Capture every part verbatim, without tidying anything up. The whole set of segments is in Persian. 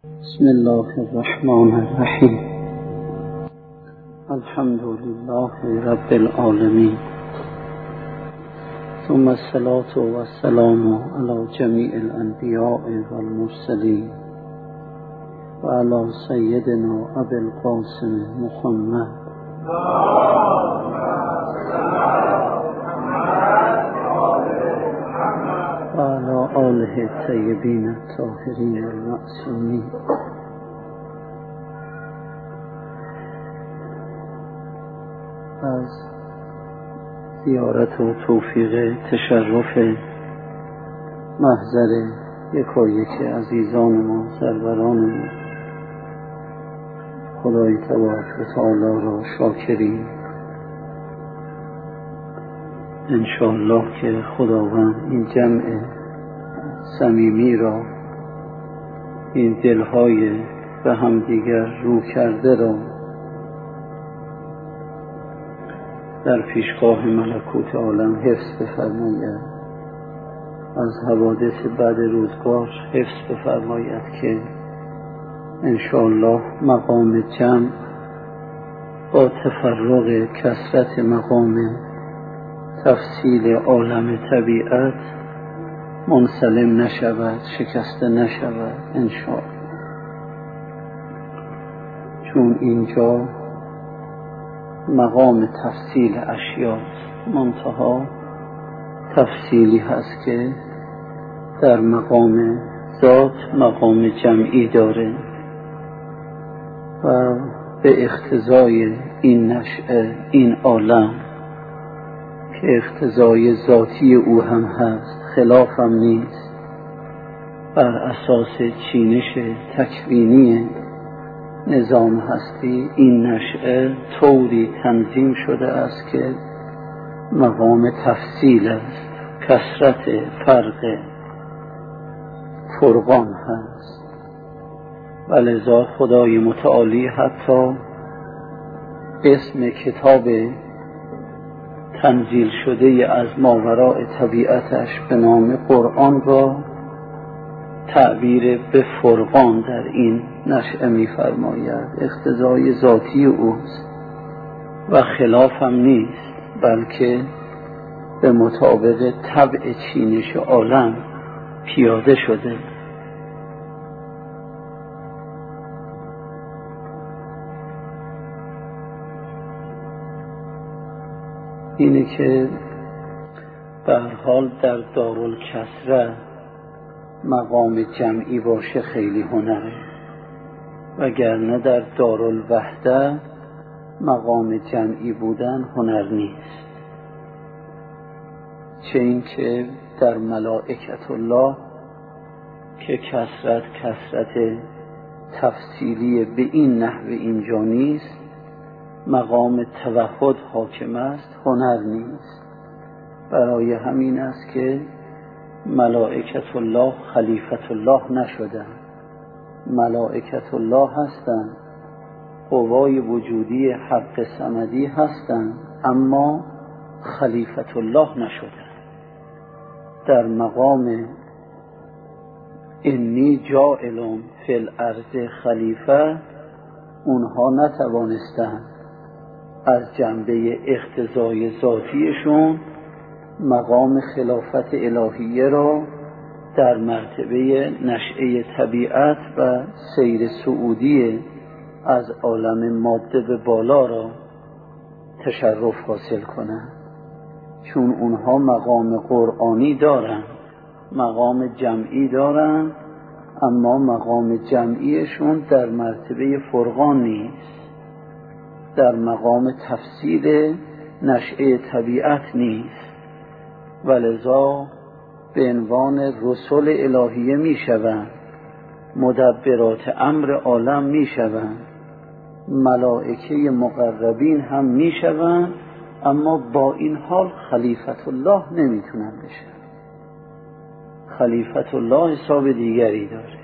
بسم الله الرحمن الرحیم. الحمد لله رب العالمین، ثم الصلاة والسلام على جمیع الانبیاء والمرسلین و علی سیدنا ابی القاسم محمد و علی آله الطیبین الطاهرین المعصومین. از زیارت و توفیق تشرف محضر یکایک عزیزان ما، سروران ما، خدای تبارک و تعالی را شاکریم. انشاءالله که خداوند این جمع صمیمی را، این دلهای به هم دیگر رو کرده را در پیشگاه ملکوت عالم حفظ بفرماید، از حوادث بعد روزگار حفظ بفرماید که انشاءالله مقام جمع با تفرق کثرت مقام تفصیل عالم طبیعت منسلم نشود، شکسته نشود انشاءالله. چون اینجا مقام تفصیل اشیاست، منتها تفصیلی هست که در مقام ذات مقام جمعی داره و به اقتضای این نشأه، این عالم که اقتضای ذاتی او هم هست، خلاف هم نیست، بر اساس چینش تکوینی نظام هستی، این نشأه طوری تنظیم شده است که مقام تفصیل است، کثرت فرق فرقان هست. و لذا خدای متعالی حتی اسم کتاب تنزیل شده از ماوراء طبیعتش به نام قرآن را تعبیر به فرقان در این نشأه می فرماید. اقتضای ذاتی اوست و خلاف هم نیست، بلکه به مطابق طبع چینش عالم پیاده شده. اینه که به هر حال در دارالکسره مقام جمعی باشه خیلی هنره، وگرنه در دارالوحده مقام جمعی بودن هنر نیست. چه این که در ملائکت الله که کثرت کثرت تفصیلی به این نحو اینجا نیست، مقام توحد حاکم است، هنر نیست. برای همین است که ملائکت الله خلیفت الله نشدن، ملائکت الله هستند، قوای وجودی حق صمدی هستند، اما خلیفت الله نشدن. در مقام انی جاعل فی الارض خلیفه اونها نتوانستند از جنبه اقتضای ذاتیشون مقام خلافت الهیه را در مرتبه نشأه طبیعت و سیر صعودی از عالم ماده به بالا را تشرف حاصل کنند، چون اونها مقام قرآنی دارند، مقام جمعی دارند، اما مقام جمعیشون در مرتبه فرقان نیست، در مقام تفصیل نشأه طبیعت نیست، ولذا به عنوان رسول الهیه می شوند، مدبرات امر عالم می شوند، ملائکه مقربین هم می شوند، اما با این حال خلیفت الله نمی تونن بشن. خلیفت الله حساب دیگری داره.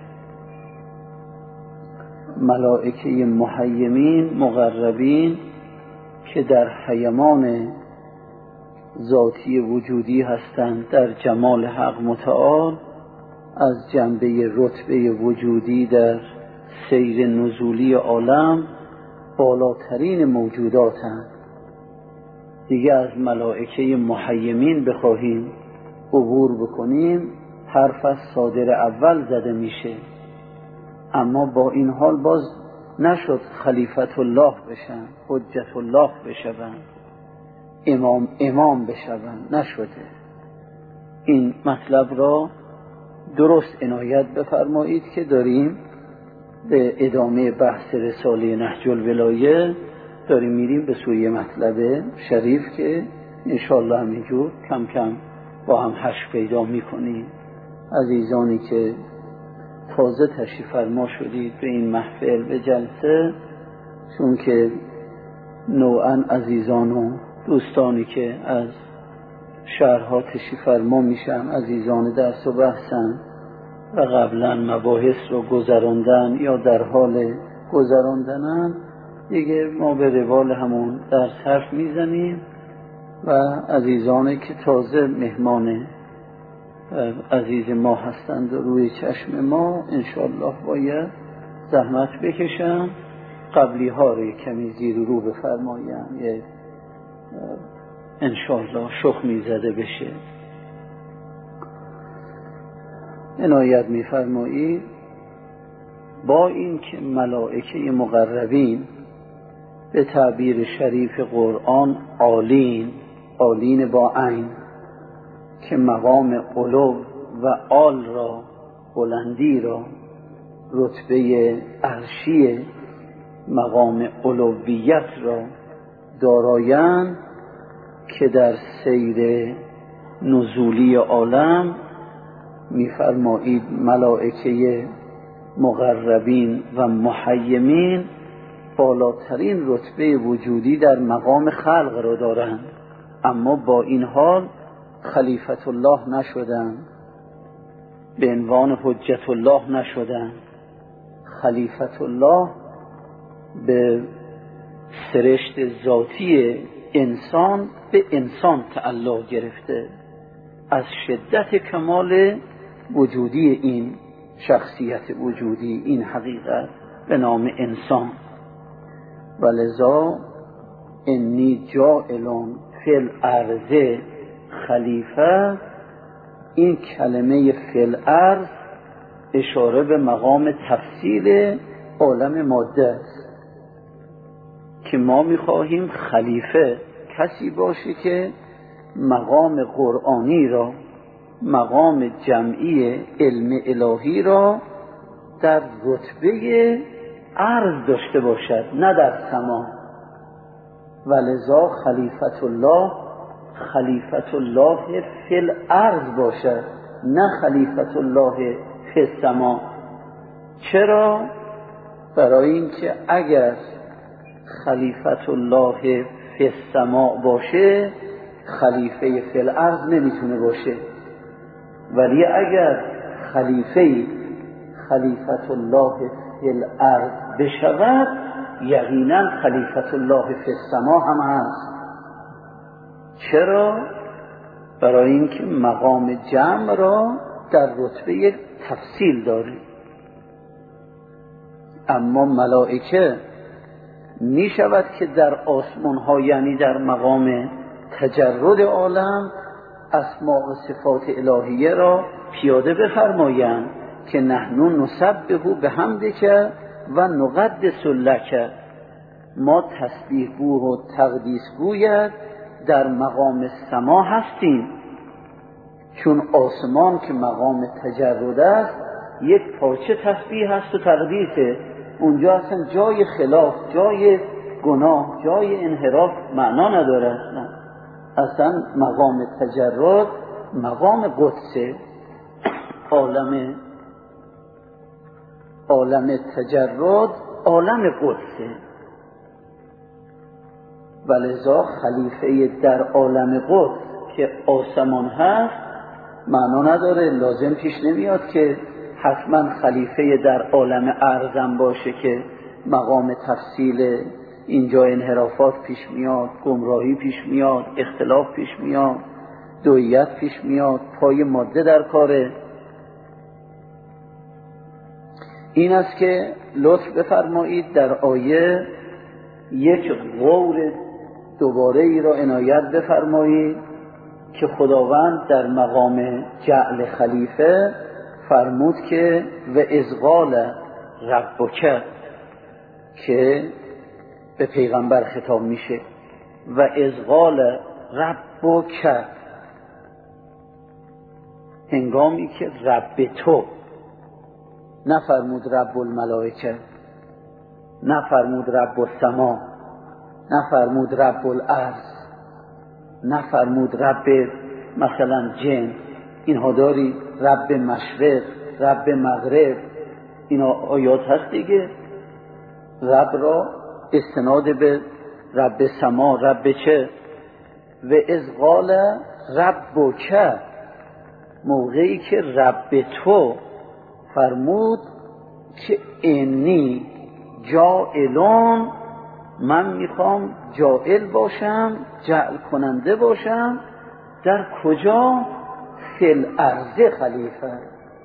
ملائکه محیمین مقربین که در حیمان ذاتی وجودی هستند، در جمال حق متعال، از جنبه رتبه وجودی در سیر نزولی عالم بالاترین موجوداتند. دیگه از ملائکه محیمین بخواهیم عبور بکنیم حرف از صادر اول زده میشه، اما با این حال باز نشد خلیفت الله بشن، حجت الله بشون، امام امام بشون، نشده. این مطلب را درست عنایت بفرمایید که داریم به ادامه بحث رساله نهج الولایه داریم میریم به سوی مطلب شریف که انشاءالله همینجور کم کم با هم حش پیدا میکنیم. عزیزانی که تازه تشریف فرما شدید به این محفل، به جلسه، چون که نوعا عزیزان و دوستانی که از شهرها تشریف فرما میشن عزیزان درس و بحثن و قبلا مباحث رو گذراندن یا در حال گذراندنن، دیگه ما به روال همون درس حرف میزنیم و عزیزانی که تازه مهمان عزیز ما هستند و روی چشم ما انشاءالله باید زحمت بکشن، قبلی ها رو کمی زیر رو بفرمایم، یه انشاءالله شخمی زده بشه. عنایت می‌فرمایید با این که ملائکه مقربین به تعبیر شریف قرآن عالین، عالین با عین، که مقام علو و عال را، بلندی را، رتبه عرشی مقام علویت را دارایند که در سیر نزولی عالم می‌فرمایید ملائکه مقربین و محیمین بالاترین رتبه وجودی در مقام خلق را دارند، اما با این حال خلیفت الله نشدند، به عنوان حجت الله نشدند. خلیفت الله به سرشت ذاتی انسان به انسان تعلق گرفته، از شدت کمال وجودی این شخصیت وجودی، این حقیقت به نام انسان. ولذا انی جاعلون فی الارض خلیفه، این کلمه فی الارض اشاره به مقام تفصیل عالم ماده است که ما میخواهیم خلیفه کسی باشه که مقام قرآنی را، مقام جمعی علم الهی را در رتبه عرض داشته باشد، نه در سما. ولذا خلیفت الله خلیفت الله فی الارض باشد، نه خلیفت الله فی السما. چرا؟ برای اینکه اگر خلیفت الله فی السما باشه خلیفه فی الارض نمیتونه باشه، ولی اگر خلیفه خلیفت الله فی الارض بشود یقینا خلیفت الله فی السما هم هست. چرا؟ برای اینکه مقام جمع را در رتبه تفصیل داره. اما ملائکه می شود که در آسمان ها، یعنی در مقام تجرد عالم، اسماء و صفات الهیه را پیاده بفرمایند که نحن نسبح بحمدک و نقدس لک، ما تسبیح گو و تقدیس گوید در مقام سما هستیم. چون آسمان که مقام تجرد است یک پارچه تسبیح هست و تقدیسه، اونجا اصلا جای خلاف، جای گناه، جای انحراف معنا نداره. اصلا اصلا مقام تجرد مقام قدسه، عالم عالم تجرد عالم قدسه. ولذا خلیفه در عالم قدس که آسمان هست معنا نداره، لازم پیش نمیاد که حتما خلیفه در عالم ارضم باشه که مقام تفصیل اینجا انحرافات پیش میاد، گمراهی پیش میاد، اختلاف پیش میاد، دویت پیش میاد، پای ماده در کاره. این است که لطف بفرمایید در آیه یک غور دوباره ای را عنایت بفرمایید که خداوند در مقام جعل خلیفه فرمود که و اذ قال ربک، که به پیغمبر خطاب میشه، و اذ قال ربک، هنگامی که رب تو، نفرمود رب الملائکه، نفرمود رب السما، نفرمود رب الارض، نفرمود رب مثلا جن، اینها داری رب مشرق، رب مغرب، اینا آیات هست دیگه. رب را استناد به رب سما، رب چه؟ و اذ قال ربک، موقعی که رب تو فرمود که انی جاعلون، من میخوام جاعل باشم، جعل کننده باشم. در کجا؟ فی الارض خلیفه.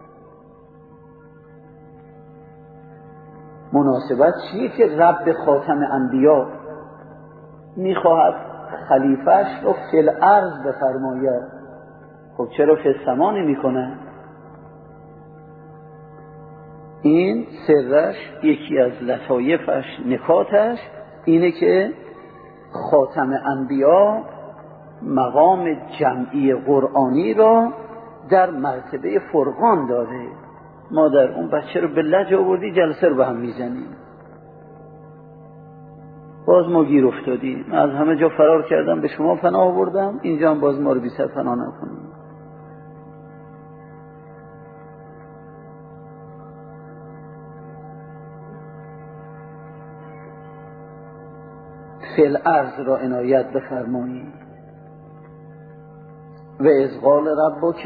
مناسبت چیه که رب خاتم انبیا میخواهد خلیفهش رو فی الارض بفرماید؟ خب چرا فی السما نمیکنه؟ این سرش، یکی از لطایفش، نکاتش اینه که خاتم انبیا مقام جمعی قرآنی را در مرتبه فرقان داره. ما در اون بچه رو به لج آوردی، جلسه رو به هم میزنیم، باز ما گیر افتادیم. من از همه جا فرار کردم، به شما پناه آوردم، اینجا هم باز ما رو بی سر پناه نکنیم. فی الارض را عنایت بفرمایید. و اذ قال ربک،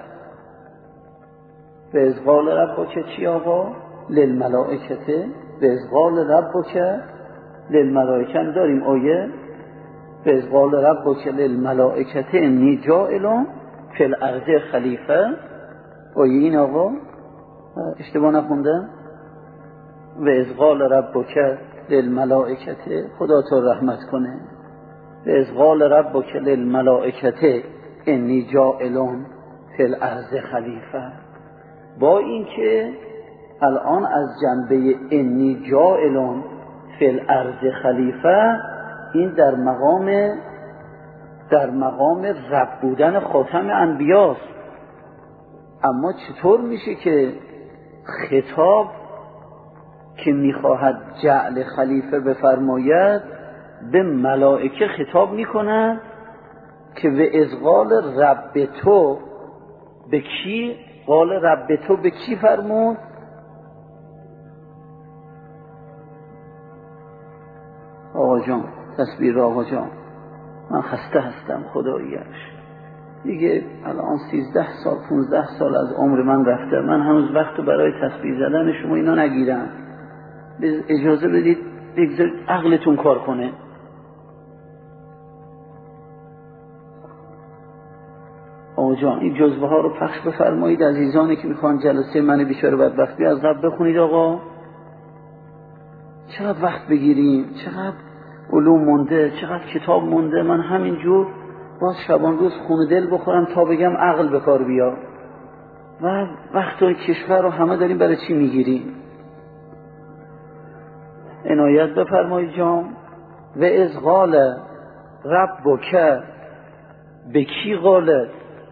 و اذ قال ربک چی آقا؟ للملائکه. و اذ قال ربک للملائکه داریم آیه، و اذ قال ربک للملائکه انی جاعل فی الارض خلیفه. آیه این آقا اشتباه نخوندم؟ و اذ قال ربک للملائکه، خدا تو رحمت کنه. و اذ قال ربک للملائکه انی جاعل فی الارض خلیفه. با اینکه الان از جنبه انی جاعل فی الارض خلیفه، این در مقام در مقام رب بودن خاتم انبیاست، اما چطور میشه که خطاب که میخواهد جعل خلیفه بفرماید به ملائکه خطاب میکند که و اذ قال رب تو، به کی قال رب تو؟ به کی فرمود؟ آقا جان، تصویر آقا جان، من خسته هستم خداییش، دیگه الان سیزده سال پونزده سال از عمر من رفته، من هنوز وقت برای تسبیح زدن شما اینا نگیرم. اجازه بدید بگذارید عقلتون کار کنه. آقا جان، این جزوه ها رو پخش بفرمایید، عزیزانی که میخوان جلسه من بیچاره بدبختی از قبل بخونید. آقا چقدر وقت بگیریم، چقدر علوم مونده، چقدر کتاب مونده، من همینجور باز شبان روز خون دل بخورم تا بگم عقل به کار بیا، و وقت و کشور رو همه داریم برای چی میگیریم؟ عنایت بفرمایید جان. و اذ قال ربک، به کی قالت؟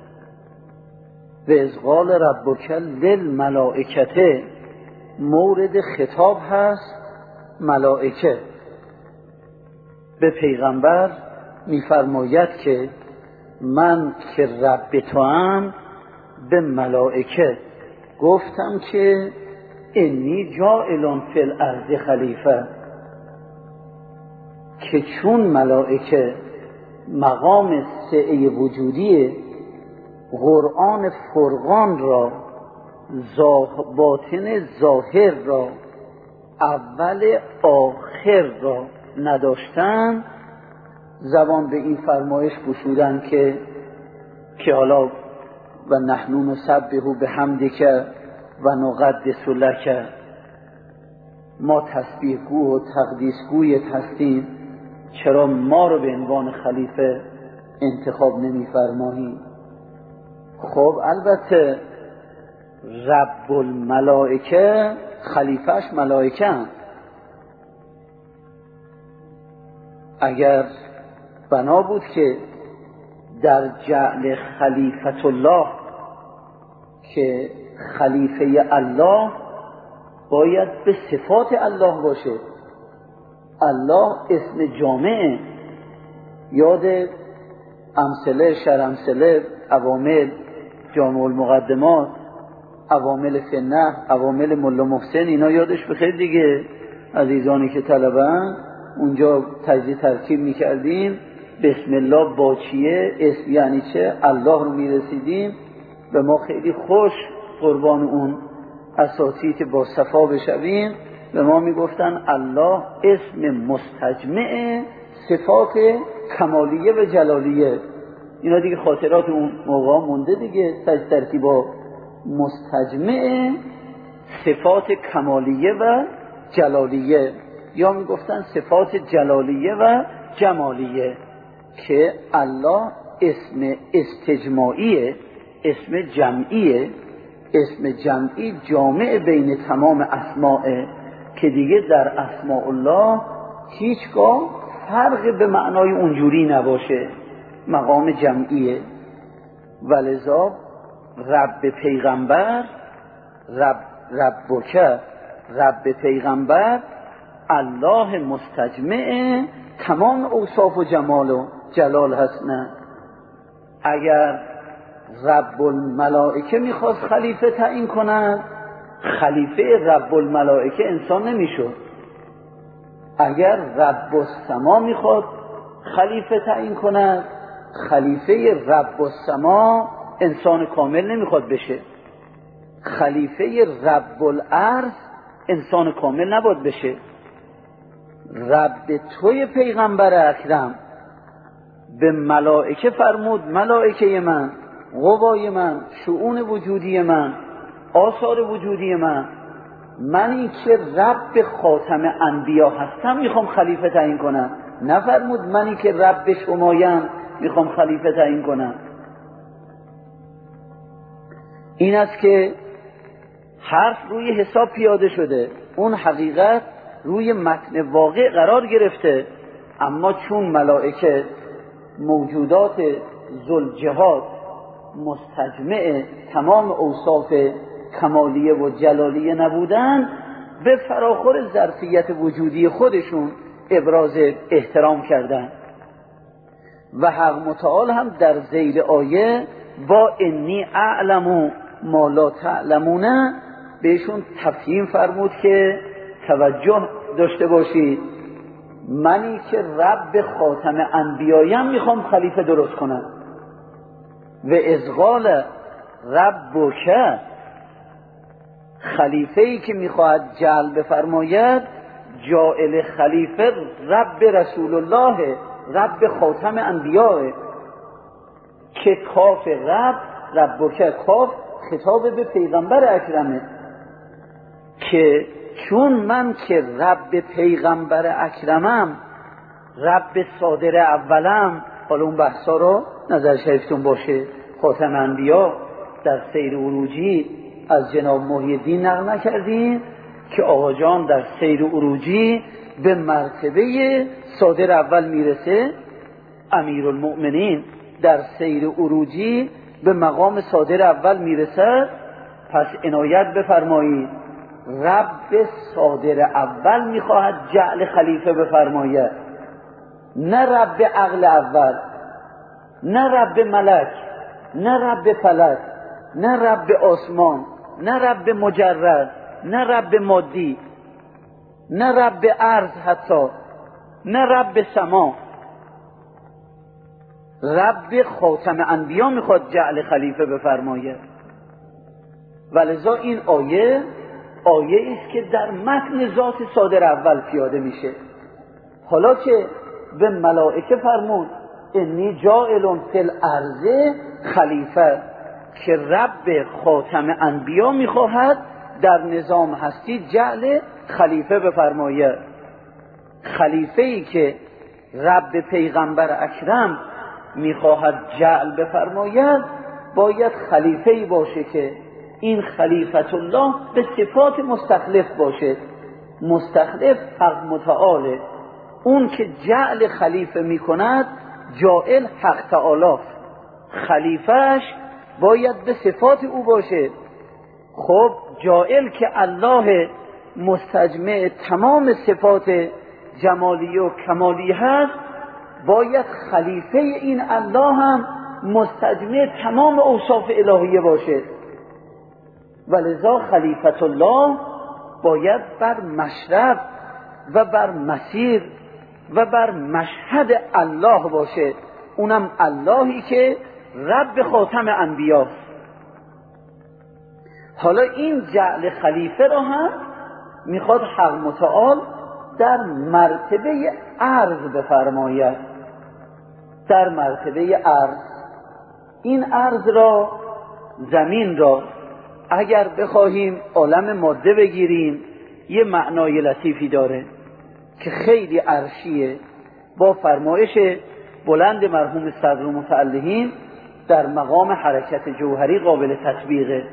و اذ قال ربک للملائکه، مورد خطاب هست ملائکه. به پیغمبر میفرماید که من که رب تو ام، به ملائکه گفتم که انی جاعل فی الارض خلیفه، که چون ملائکه مقام سعی وجودی قرآن فرقان را، باطن ظاهر را، اول آخر را نداشتن، زبان به این فرمایش گشودن که که حالا و نحن نسبح بحمدک و نقدس لک، ما تسبیح گو و تقدیس گویت هستیم، چرا ما رو به عنوان خلیفه انتخاب نمی فرمایی؟ خب البته رب الملائکه خلیفهش ملائکه هم. اگر بنا بود که در جعل خلیفت الله که خلیفه الله باید به صفات الله باشه، الله اسم جامعه، یاد امثله شرمثله عوامل جامع المقدمات عوامل فنه عوامل ملا محسن اینا یادش بخیر دیگه. عزیزانی که طلبن اونجا تجزیه ترکیب میکردیم بسم الله با چیه، اسم یعنی چه، الله رو میرسیدیم و ما خیلی خوش قربان اون اساتید با صفا بشویم. به ما میگفتن الله اسم مستجمع صفات کمالیه و جلالیه. اینا دیگه خاطرات اون موقع مونده دیگه. تجزیه ترکیبا مستجمع صفات کمالیه و جلالیه، یا میگفتن صفات جلالیه و جمالیه، که الله اسم استجماعیه، اسم جمعیه، اسم جمعی جامع بین تمام اسماء، که دیگه در اسماء الله هیچگاه فرق به معنای اونجوری نباشه، مقام جمعیه. ولذا رب پیغمبر رب ربک رب پیغمبر الله مستجمع تمام اوصاف و جمال و جلال هست. نه اگر رب الملائکه میخواست خلیفه تعیین کند، خلیفه رب الملائکه انسان نمیشد. اگر رب السما میخواد خلیفه تعیین کند، خلیفه رب السما انسان کامل نمیخواد بشه. خلیفه رب الارض انسان کامل نباید بشه. رب توی پیغمبر اکرم به ملائکه فرمود ملائکه من، قوای من، شؤون وجودی من، آثار وجودی من، منی که رب خاتم انبیا هستم میخوام خلیفه تعیین کنم. نفرمود منی که رب شمایم میخوام خلیفه تعیین کنم. این است که حرف روی حساب پیاده شده، اون حقیقت روی متن واقع قرار گرفته، اما چون ملائکه موجودات ذوالجهات مستجمع تمام اوصاف کمالیه و جلالیه نبودن، به فراخور ظرفیت وجودی خودشون ابراز احترام کردن. و حق متعال هم در ذیل آیه با انی اعلم ما لا تعلمون بهشون تفهیم فرمود که توجه داشته باشید، منی که رب خاتم انبیایم میخوام خلیفه درست کنم. و ازغال ربک، خلیفه ای که میخواهد جعل بفرماید، جائل خلیفه رب رسول الله، رب خاتم انبیاء، که کاف رب ربک کاف خطاب به پیغمبر اکرمه، که چون من که رب پیغمبر اکرمم، رب صادر اولم، حالا اون بحثا رو نظر شریفتون باشه. خاتم انبیا در سیر عروجی از جناب محی الدین نقل نکردیم که آقا جان در سیر عروجی به مرتبه صادر اول میرسه، امیرالمؤمنین در سیر عروجی به مقام صادر اول میرسه. پس عنایت بفرمایید، رب صادر اول میخواهد جعل خلیفه بفرماید، نه رب عقل اول، نه رب ملک، نه رب فلک، نه رب آسمان، نه رب مجرد، نه رب مادی، نه رب ارض، حتی نه رب سما. رب خاتم انبیا میخواد جعل خلیفه بفرماید. ولذا این آیه آیه است که در متن ذات صادر اول پیاده میشه. حالا که به ملائکه فرمود انی جاعل فی الارض خلیفه، که رب خاتم انبیا میخواهد در نظام هستی جعل خلیفه بفرماید. خلیفه‌ای که رب پیغمبر اکرم میخواهد جعل بفرماید باید خلیفه‌ای باشه که این خلیفت الله به صفات مستخلف باشه. مستخلف حق متعاله، اون که جعل خلیفه میکند جائل حق تعالی، خلیفهش باید به صفات او باشه. خب جائل که الله مستجمع تمام صفات جمالی و کمالی هست، باید خلیفه این الله هم مستجمع تمام اوصاف الهیه باشه. ولذا خلیفت الله باید بر مشرف و بر مسیر و بر مشهد الله باشه، اونم اللهی که رب خاتم انبیاست. حالا این جعل خلیفه را هم میخواد حق متعال در مرتبه عرض بفرماید. در مرتبه عرض، این عرض را، زمین را اگر بخواهیم عالم ماده بگیریم یه معنای لطیفی داره که خیلی عرشیه، با فرمایش بلند مرحوم صدر متعلهین در مقام حرکت جوهری قابل تطبیقه.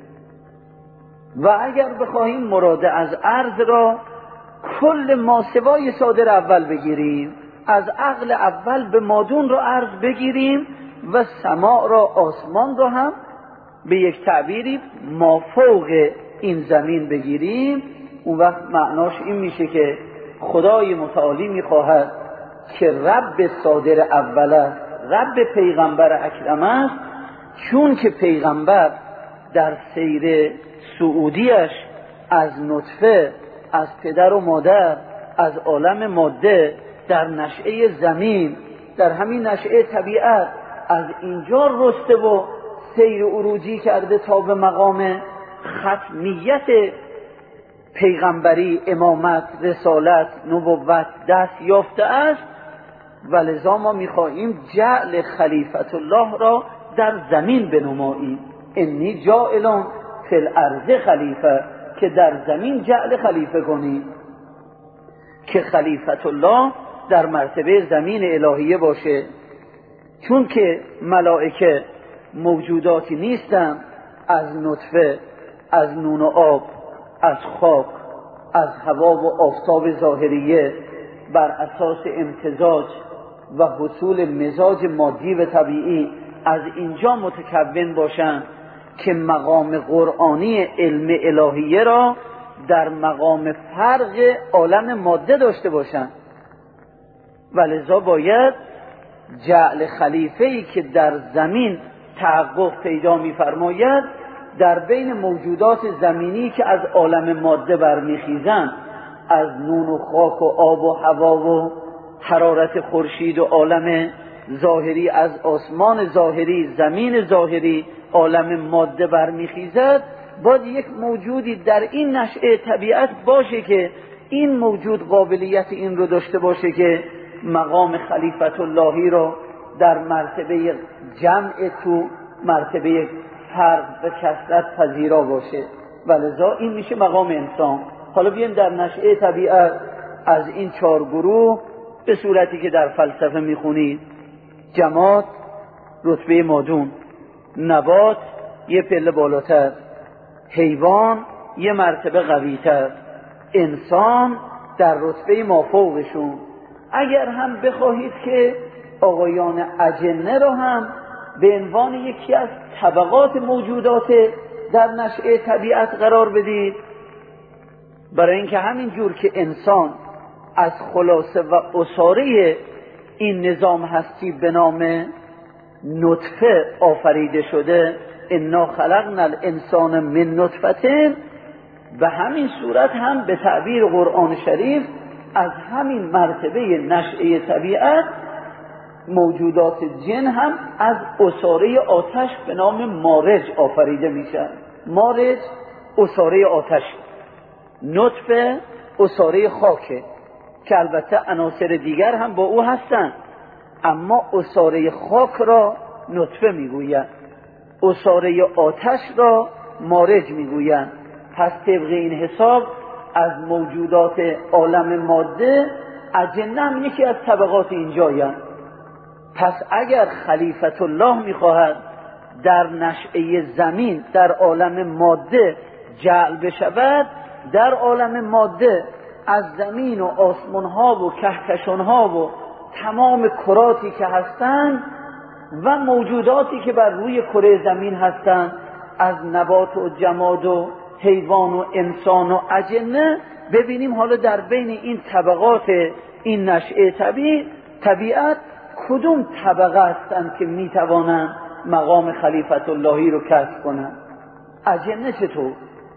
و اگر بخواهیم مراد از عرض را کل ماسوای صادر اول بگیریم، از عقل اول به مادون را عرض بگیریم و سماع را، آسمان را هم به یک تعبیری مافوق این زمین بگیریم، اون وقت معناش این میشه که خدای متعالی میخواهد که رب صادر اول است، رب پیغمبر اکرم است، چون که پیغمبر در سیر صعودیش از نطفه، از پدر و مادر، از عالم ماده، در نشأه زمین، در همین نشأه طبیعت، از اینجا رسته و سیر عروجی کرده تا به مقام ختمیت پیغمبری، امامت، رسالت، نبوت دست یافته است. ولذا ما میخواهیم جعل خلیفت الله را در زمین بنماییم. انی جاعلون فی الارض خلیفه، که در زمین جعل خلیفه کنیم، که خلیفت الله در مرتبه زمین الهیه باشه. چون که ملائکه موجوداتی نیستن از نطفه، از نون و آب، از خاک، از هوا و آفتاب ظاهریه، بر اساس امتزاج و حصول مزاج مادی و طبیعی از اینجا متکون باشند که مقام قرآنی علم الهیه را در مقام فرق عالم ماده داشته باشند. ولذا باید جعل خلیفه‌ای که در زمین تحقق پیدا می‌فرماید در بین موجودات زمینی که از عالم ماده برمیخیزند، از نون و خاک و آب و هوا و حرارت خورشید و عالم ظاهری، از آسمان ظاهری، زمین ظاهری، عالم ماده برمیخیزد، باید یک موجودی در این نشأه طبیعت باشه که این موجود قابلیت این رو داشته باشه که مقام خلیفت اللهی رو در مرتبه جمع تو مرتبه فرق و کثرت پذیرا باشه. ولذا این میشه مقام انسان. حالا بیایم در نشأه طبیعت از این چهار گروه به صورتی که در فلسفه میخونید: جماد رتبه مادون، نبات یه پله بالاتر، حیوان یه مرتبه قویتر، انسان در رتبه مافوقشون. اگر هم بخواهید که آقایان اجنه رو هم به عنوان یکی از طبقات موجودات در نشأه طبیعت قرار بدید، برای اینکه همین جور که انسان از خلاصه و اصاره این نظام هستی به نام نطفه آفریده شده، انا خلقنا الانسان من نطفه، به همین صورت هم به تعبیر قرآن شریف از همین مرتبه نشأه طبیعت موجودات جن هم از اصاره آتش به نام مارج آفریده میشن. مارج اصاره آتش، نطفه اصاره خاکه که البته عناصر دیگر هم با او هستن، اما اصاره خاک را نطفه میگویند، اصاره آتش را مارج میگویند. پس طبق این حساب از موجودات عالم ماده اجنه هم یکی از طبقات اینجایی هست. پس اگر خلیفت الله میخواهد در نشأه زمین در عالم ماده جعل بشود، در عالم ماده از زمین و آسمان ها و کهکشان ها و تمام کراتی که هستند و موجوداتی که بر روی کره زمین هستند، از نبات و جماد و حیوان و انسان و اجنه، ببینیم حالا در بین این طبقات این نشأه طبیع طبیعت کدوم طبقه هستند که میتوانند مقام خلیفت اللهی رو کسب کنند. اجنه چطور؟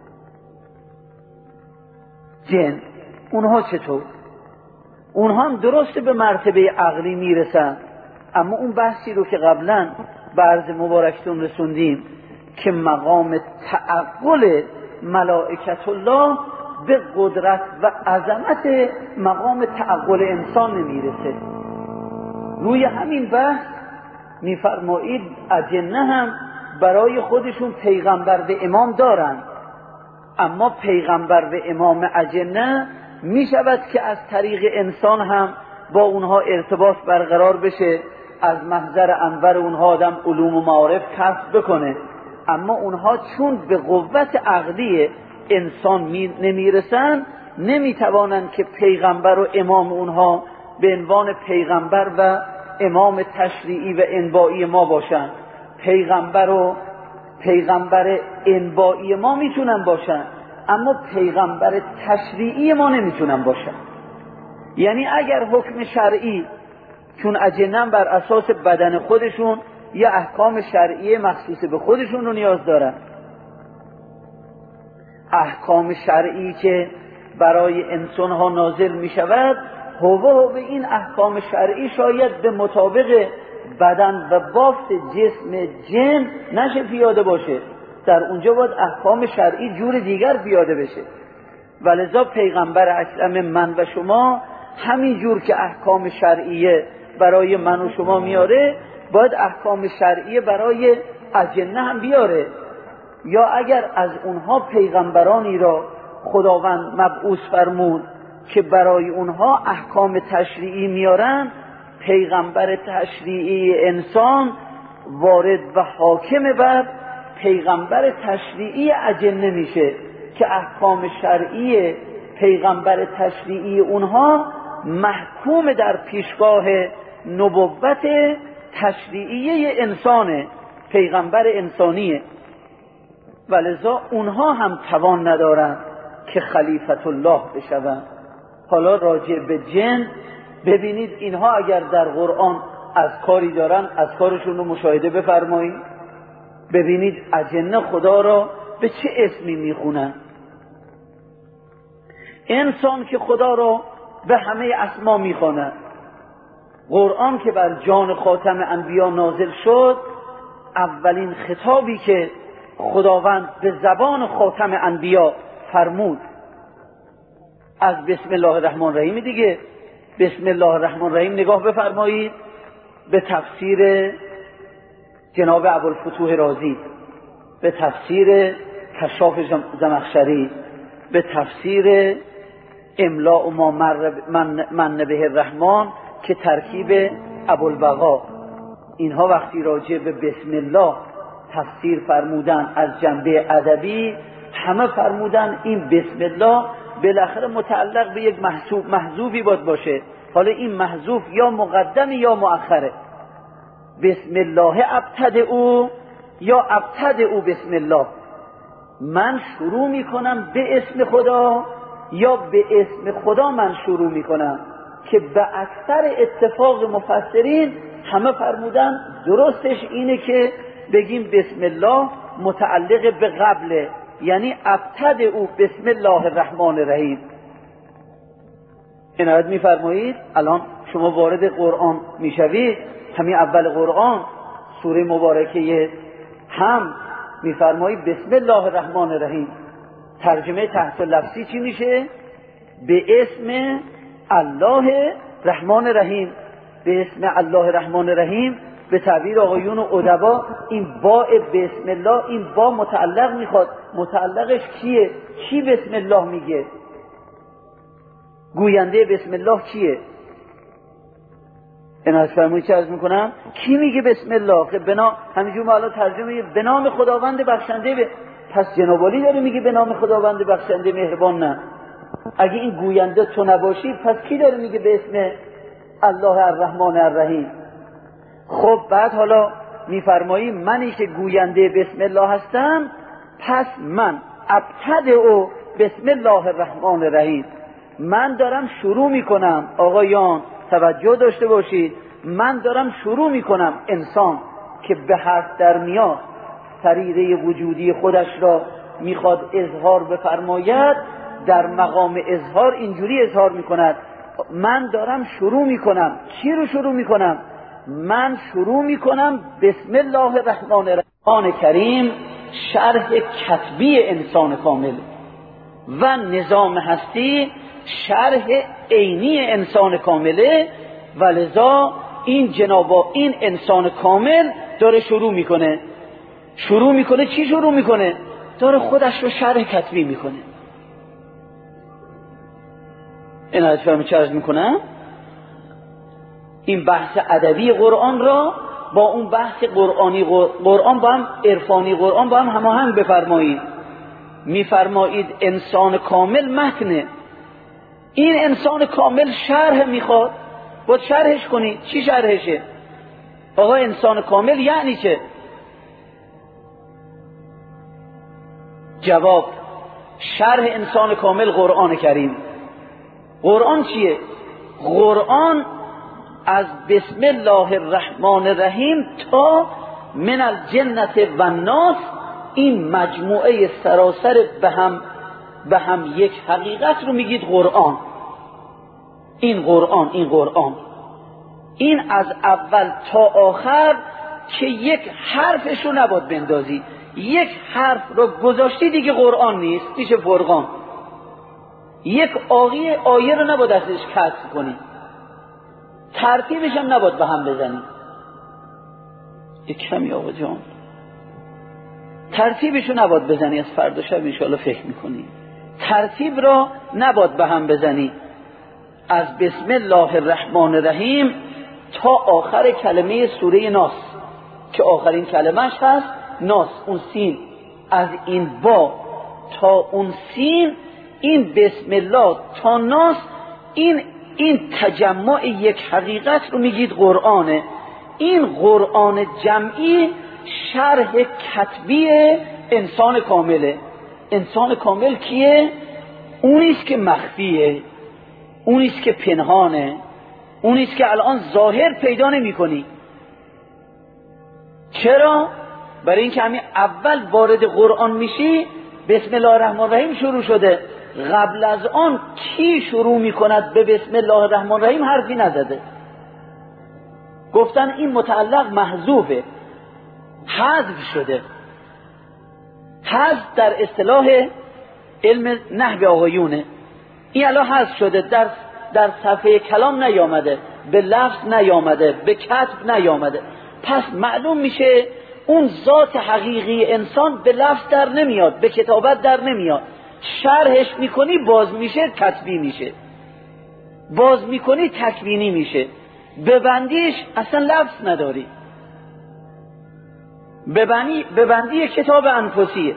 جن اونها چطور؟ اونها هم درست به مرتبه عقلی میرسن، اما اون بحثی رو که قبلا به عرض مبارکتون رسوندیم که مقام تعقل ملائکت الله به قدرت و عظمت مقام تعقل انسان نمیرسه. روی همین بحث میفرمایید اجنه هم برای خودشون پیغمبر و امام دارن، اما پیغمبر و امام اجنه میشود که از طریق انسان هم با اونها ارتباط برقرار بشه، از محضر انور اونها آدم علوم و معارف کسب بکنه، اما اونها چون به قوت عقلی انسان می نمیرسن، نمیتوانند که پیغمبر و امام اونها به عنوان پیغمبر و امام تشریعی و انبائی ما باشن. پیغمبر و پیغمبر انبائی ما میتونن باشن، اما پیغمبر تشریعی ما نمیتونن باشن. یعنی اگر حکم شرعی، چون اجنه بر اساس بدن خودشون یا احکام شرعی مخصوص به خودشون رو نیاز دارن، احکام شرعی که برای انسان ها نازل می شود، هو به این احکام شرعی شاید به مطابق بدن و بافت جسم جن نشه پیاده باشه، در اونجا باید احکام شرعی جور دیگر پیاده بشه. ولذا پیغمبر اکرم من و شما همین جور که احکام شرعیه برای من و شما میاره، باید احکام شرعیه برای اجنه هم بیاره. یا اگر از اونها پیغمبرانی را خداوند مبعوث فرمود که برای اونها احکام تشریعی میارن، پیغمبر تشریعی انسان وارد و حاکم بر پیغمبر تشریعی اجنه میشه که احکام شرعی پیغمبر تشریعی اونها محکوم در پیشگاه نبوت تشریعی انسانه، پیغمبر انسانیه. ولذا اونها هم توان ندارن که خلیفت الله بشوند. حالا راجع به جن ببینید، اینها اگر در قرآن از کاری دارن، از کارشون رو مشاهده بفرمایید، ببینید اجنه خدا را به چه اسمی میخونن. انسان که خدا را به همه اسما میخواند. قرآن که بر جان خاتم انبیا نازل شد، اولین خطابی که خداوند به زبان خاتم انبیا فرمود از بسم الله الرحمن الرحیم دیگه. بسم الله الرحمن الرحیم نگاه بفرمایید به تفسیر جناب ابوالفتوح رازی، به تفسیر کشاف زمخشری، به تفسیر املاء ما من, من به الرحمن که ترکیب ابوالبقا. اینها وقتی راجع به بسم الله تفسیر فرمودن از جنبه ادبی، همه فرمودن این بسم الله بالاخره متعلق به یک محذوف محذوفی باید باشه. حالا این محذوف یا مقدم یا مؤخره. بسم الله ابتدئوا یا ابتدئوا بسم الله، من شروع میکنم به اسم خدا یا به اسم خدا من شروع میکنم، که به اکثر اتفاق مفسرین همه فرمودن درستش اینه که بگیم بسم الله متعلق به قبله، یعنی ابتدئوا بسم الله الرحمن الرحیم. عنایت میفرمایید الان شما وارد قرآن میشوید، همین اول قرآن سوره مبارکه هم میفرمایید بسم الله الرحمن الرحیم. ترجمه تحت لفظی چی میشه؟ به اسم الله رحمان رحیم. به اسم الله رحمان رحیم به تعبیر آقایون و ادبا این با بسم الله، این با متعلق میخواد. متعلقش کیه؟ کی بسم الله میگه؟ گوینده بسم الله کیه؟ این از فرمایی چه عرض میکنم؟ کی میگه بسم الله؟ که بنا همینجور ما الان ترجمه به نام خداوند بخشنده به... پس جناب عالی داره میگه به نام خداوند بخشنده مهربان. نه، اگه این گوینده تو نباشی پس کی داره میگه به اسم الله الرحمن الرحیم؟ خب بعد حالا میفرمایی منی که گوینده بسم الله هستم، پس من ابتدئ بسم الله الرحمن الرحیم، من دارم شروع میکنم. آقایان توجه داشته باشید، من دارم شروع میکنم. انسان که به حرف در میاد سریره وجودی خودش را میخواد اظهار بفرماید، در مقام اظهار اینجوری اظهار میکند من دارم شروع میکنم. کی رو شروع میکنم؟ من شروع میکنم بسم الله الرحمن الرحیم کریم، شرح کتبی انسان کامل و نظام هستی شرح عینی انسان کامله. و لذا این جنابا این انسان کامل داره شروع میکنه. شروع میکنه چی شروع میکنه؟ داره خودش رو شرح کتبی میکنه. این از فهمی چه عرض میکنم؟ این بحث ادبی قرآن را با اون بحث قرآنی قرآن با هم عرفانی قرآن با هم هماهنگ بفرمایید. میفرمایید انسان کامل متنه، این انسان کامل شرح میخواد، باید شرحش کنی. چی شرحشه؟ آقا انسان کامل یعنی چه؟ جواب: شرح انسان کامل قرآن کریم. قرآن چیه؟ قرآن از بسم الله الرحمن الرحیم تا من الجنة و الناس، این مجموعه سراسر به هم به هم یک حقیقت رو میگید قرآن. این قرآن این قرآن این از اول تا آخر که یک حرفش رو نباید بندازی. یک حرف رو گذاشتی دیگه قرآن نیست، میشه فرقان. یک آیه آیه رو نباید ازش کسر کنی، ترتیبش هم نباید به هم بزنی. یک کمی آقا جان ترتیبش رو نباید بزنی. از فردا شب انشاءالله فکر میکنی ترتیب را نباید به هم بزنی. از بسم الله الرحمن الرحیم تا آخر کلمه سوره ناس که آخرین کلمهش هست ناس، اون سین، از این با تا اون سین، این بسم الله تا ناس، این این تجمع یک حقیقت رو میگید قرآنه. این قرآن جمعی شرح کتبی انسان کامله. انسان کامل کیه؟ اونیست که مخفیه، اونیست که پنهانه، اونیست که الان ظاهر پیدا نمی کنی. چرا؟ برای اینکه همین اول وارد قرآن میشی بسم الله الرحمن الرحیم شروع شده. قبل از آن کی شروع میکند به بسم الله الرحمن الرحیم حرفی نزده. گفتن این متعلق محذوفه، حذف شده. حذف در اصطلاح علم نحو آقایونه. این الان حذف شده، در در صفحه کلام نیامده، به لفظ نیامده، به کتب نیامده. پس معلوم میشه اون ذات حقیقی انسان به لفظ در نمیاد، به کتابت در نمیاد. شرحش میکنی باز میشه کتبی میشه، باز میکنی تکوینی میشه. ببندیش اصلا لفظ نداری. ببندی ببندی کتاب انفسیه.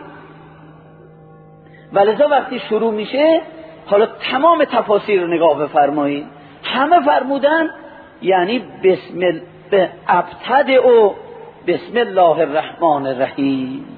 ولذا وقتی شروع میشه، حالا تمام تفاسیر رو نگاه بفرمایید، همه فرمودن یعنی بسم به ابتدئ بسم الله الرحمن الرحیم.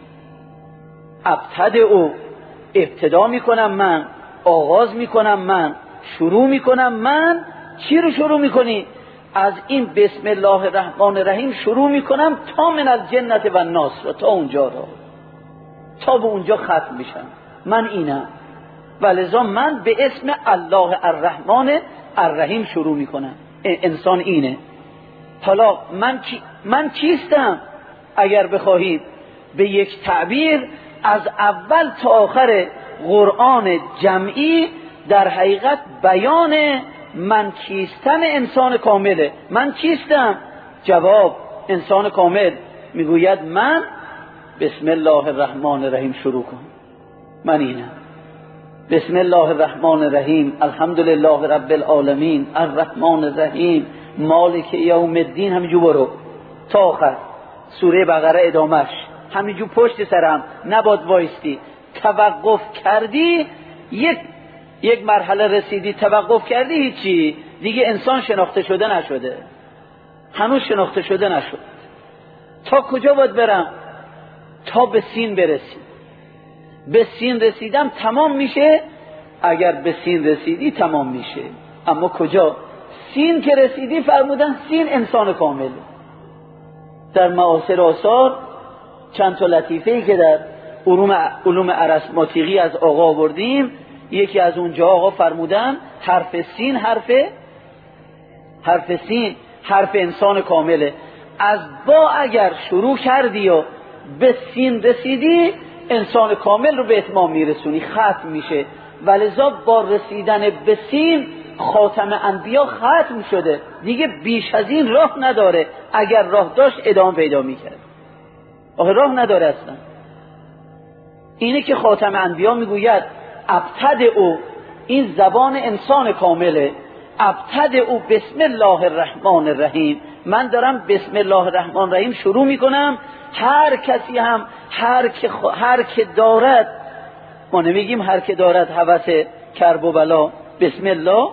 ابتدئ ابتدا میکنم من، آغاز میکنم من، شروع میکنم من. چی رو شروع میکنی؟ از این بسم الله الرحمن الرحیم شروع میکنم تا من الجنة و الناس رو، تا اونجا رو، تا به اونجا ختم میشم. من اینم. ولذا من به اسم الله الرحمن الرحیم شروع میکنم. انسان اینه. حالا من کی من کیستم؟ اگر بخواهید به یک تعبیر، از اول تا آخر قرآن جمعی در حقیقت بیان من کیستن انسان کامله. من کیستم؟ جواب: انسان کامل میگوید من بسم الله الرحمن الرحیم شروع کن، من اینم بسم الله الرحمن الرحیم الحمدلله رب العالمین الرحمن الرحیم مالک یوم الدین، همینجور برو تا آخر سوره بقره ادامش، همینجور پشت سرم نباد وایستی. توقف کردی یک یک مرحله رسیدی، توقف کردی هیچی دیگه، انسان شناخته شده نشده، هنوز شناخته شده نشد. تا کجا باید برم؟ تا به سین برسیم. به سین رسیدم تمام میشه، اگر به سین رسیدی تمام میشه. اما کجا؟ سین که رسیدی فرمودن سین انسان کامل. در معاصر آثار چند تا لطیفه‌ای که در علوم علوم ارثماتیقی از آقا آوردیم، یکی از اونجا آقا فرمودن حرف سین حرف حرف سین حرف انسان کامله. از با اگر شروع کردی و به سین رسیدی انسان کامل رو به اتمام میرسونی، ختم میشه. ولذا با رسیدن به سین خاتم انبیا ختم شده، دیگه بیش از این راه نداره. اگر راه داشت ادامه پیدا میکرد، آخه راه نداره اصلا. اینه که خاتم انبیا میگوید ابتدئ، این زبان انسان کامله، ابتدئ بسم الله الرحمن الرحیم، من دارم بسم الله الرحمن الرحیم شروع میکنم. هر کسی هم هر که خ... هر که دارد، ما نمیگیم هر که دارد هوس کرب و بلا، بسم الله،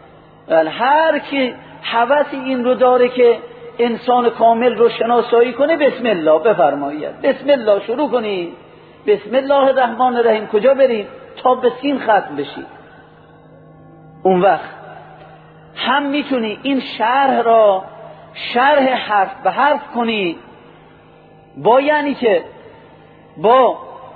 هر که هوس این رو داره که انسان کامل رو شناسایی کنه بسم الله بفرمایید، بسم الله شروع کنی. بسم الله الرحمن الرحیم کجا بریم؟ تا به سین ختم بشی. اون وقت هم میتونی این شرح را شرح حرف به حرف کنی، با یعنی که با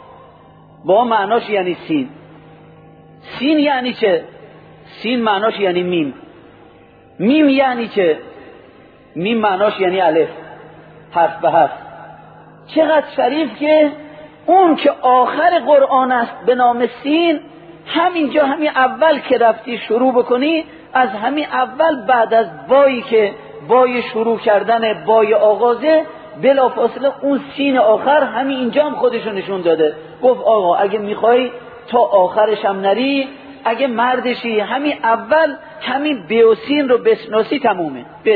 با معناش یعنی سین. سین یعنی چه؟ سین معناش یعنی میم. میم یعنی چه؟ میم معناش یعنی الف، حرف به حرف. چقدر شریف که اون که آخر قرآن است به نام سین، همینجا همین اول که رفتی شروع بکنی، از همین اول بعد از بایی که بای شروع کردن بای آغازه، بلافاصله اون سین آخر همین اینجا هم خودشو نشون داده. گفت آقا اگه میخوای تا آخرش هم نری، اگه مردشی همین اول همین ب و سین رو بشناسی تمومه بس.